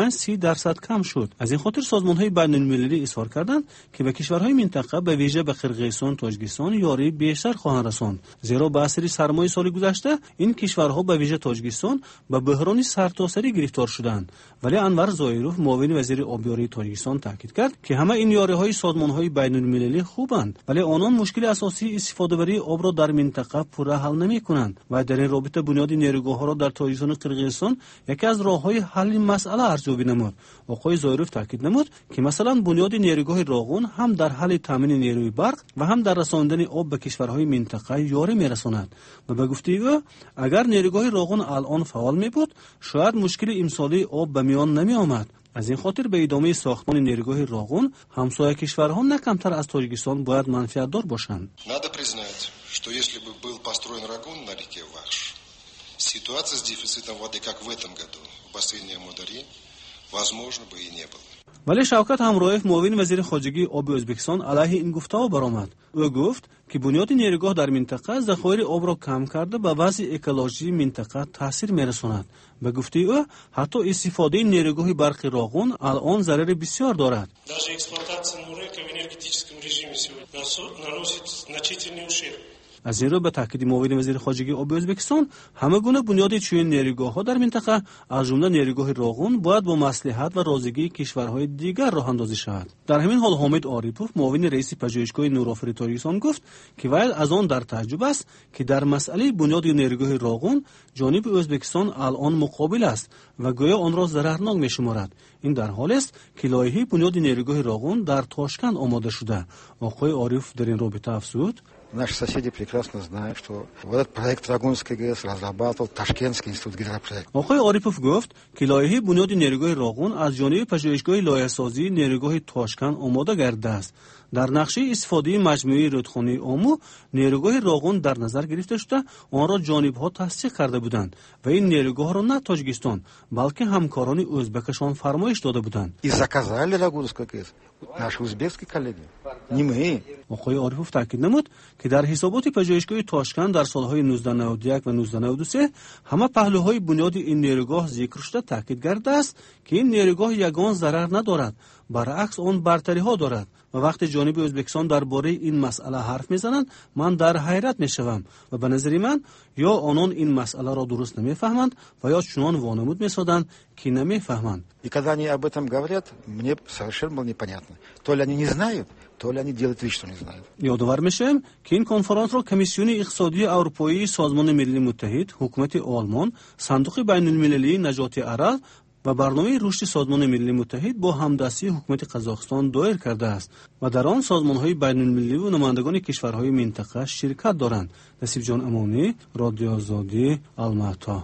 25-30% کم شد. از این خاطر سازمان‌های بین‌المللی اظهار کردند که به کشورهای منطقه به ویژه به قرقیزستان، تاجیکستان یاری بیشتر خواهند رساند، زیرا به اثر سرمای سال گذشته این کشورها به ویژه تاجیکستان به بحرانی سرتاسری گرفتار شدند. ولی انور زایروف معاون وزیر آبیاری تاجیکستان تاکید کرد که همه این یاری‌های سازمان‌های بین‌المللی خوبند، ولی آنان مشکل اساسی استفاده بری آب را در منطقه پوره حل نمی‌کنند و در این رابطه بنیاد نیروگاه‌ها را در تاجیکستان و قرقیزستان یکی از راه‌های حل مسئله ارزیابی نمود. آقای زایروف تاکید نمود که مثلا بنیاد نیروگاه روغن هم در حل تامین نیروی برق و هم در رساندن آب به کشورهای منطقه یاری می‌رساند و به گفته او اگر نیروگاه روغن الان فعال می‌بود شاید مشکل امسالی آب به میان نمی‌آمد. از این خاطر به ادامه ساختمان نیروگاه روغن همسایه کشورها نه کمتر از تاجیکستان باید منفعت دار باشند. Надо признать, что если бы был построен рагун на реке Вахш, ситуация с дефицитом воды, как в этом году, в бассейне Амудари, возможно бы и не было. ولی شوکت همرایف معاون وزیر خارجگی آب ازبکستان علیه این گفته‌ها برآمد. او گفت که بنیاد نیروگاه در منطقه ذخایر آب را کم کرده به وضع اکولوژی منطقه تاثیر می‌رساند. به گفته او حتی استفاده نیروگاه برق روغن الان ضرر بسیار دارد. Даже эксплуатация Мурека в энергетическом режиме сегодня наносит значительный ущерб. از این رو به تاکید معاون وزیر خارجگی آب ازبکستان همه گونه بنیاد چنین نیروگاه‌ها در منطقه از جمله نیروگاه روغن باید با مصلحت و رازیگی کشورهای دیگر راه اندازی شود. در همین حال حامد عاریپوف معاون رئیس پژوهشگاه نورآفرین تاجیکستان گفت که وی از آن در تعجب است که در مسئله بنیاد نیروگاه روغن جانب ازبکستان الان مقابل است و گویا آن را ضررناک می‌شمارد. این در حالی است که لایحه بنیاد نیروگاه روغن در تاشکند آماده شده. آقای عاریف در این رابطه افزود: Наши соседи прекрасно знают, что этот проект Рагунской ГЭС разрабатывал Ташкентский институт гидропроекта. آقای عاریپوف گفت که لایحه بنیاد نیروگاه روغن از جانب پژوهشگاه لایحه‌سازی نیروگاه تاشکند آماده گردیده است. در نقشه استفاده مجموعه رودخانه آمو نیروگاه روغن در نظر گرفته شده، آن را جانب‌ها تصدیق کرده بودند و این نیروگاه را نه تاجیکستان بلکه همکاران ازبکشان فرمایش داده بودند. И заказали Рагунскую ГЭС наши узбекские коллеги, не мы. آقای عاریپوف تاکید نمود که در حسابات پژوهشگاه تاشکند در سالهای 1991 و 1993 همه پهلوهای بنیاد این نیروگاه ذکر شده تاکید کرده است که این نیروگاه یگان ضرر ندارد، برعکس آن برتری‌ها دارد و وقتی جانب ازبکستان درباره این مسئله حرف میزنند من در حیرت میشوم و به نظر من یا آنان این مسئله را درست نمیفهمند و یا چنان وانمود میسازند که نمیفهمند. И когда они об этом говорят, мне совершенно было непонятно. То ли они не знают, то ли они делают вид, что не знают. یادآور میشم که این کنفرانس را کمیسیون اقتصادی اروپایی، سازمان ملل متحد، حکومت آلمان، صندوق بین‌المللی نجات ارز و برنامه رشد سازمان ملل متحد با همدستی حکومت قزاقستان دایر کرده است و در آن سازمان‌های بین‌المللی و نمایندگان کشورهای منطقه شرکت دارند. نصیب جان امانی، رادیو آزادی، الماتا.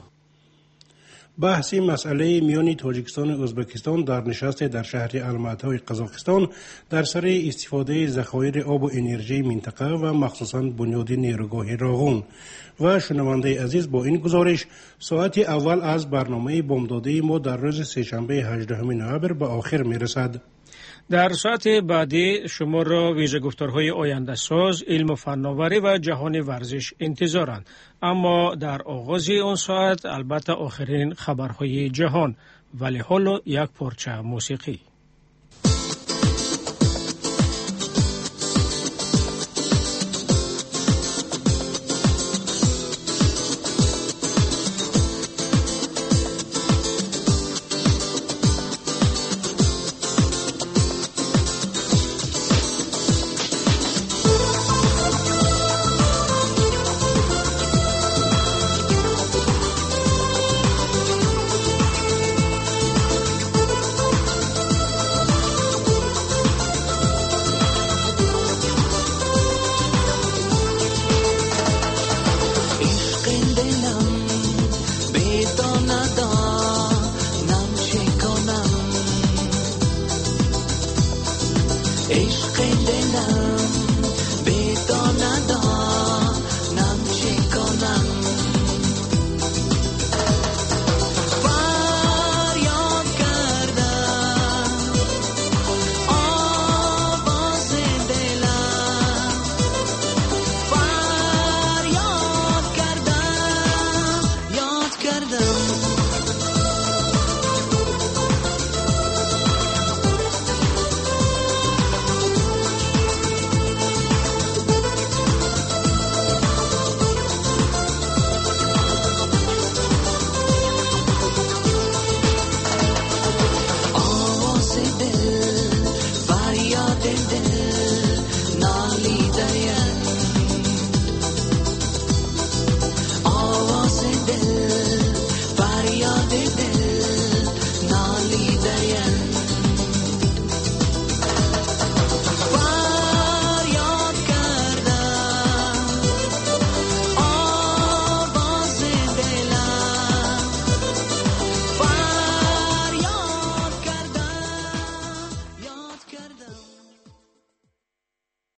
بحث مسئله میان تاجیکستان و ازبکستان در نشست در شهر الماتای قزاقستان در سر استفاده ذخایر آب و انرژی منطقه و مخصوصاً بنیاد نیروگاه روغن. و شنونده عزیز، با این گزارش ساعت اول از برنامه بامداده ما در روز سه‌شنبه 18 نوامبر به آخر میرسد. در ساعت بعدی شما را ویژه گفتارهای آینده ساز، علم و فناوری و جهان ورزش انتظارند. اما در آغاز آن ساعت البته آخرین خبرهای جهان، ولی حالا یک پارچه موسیقی.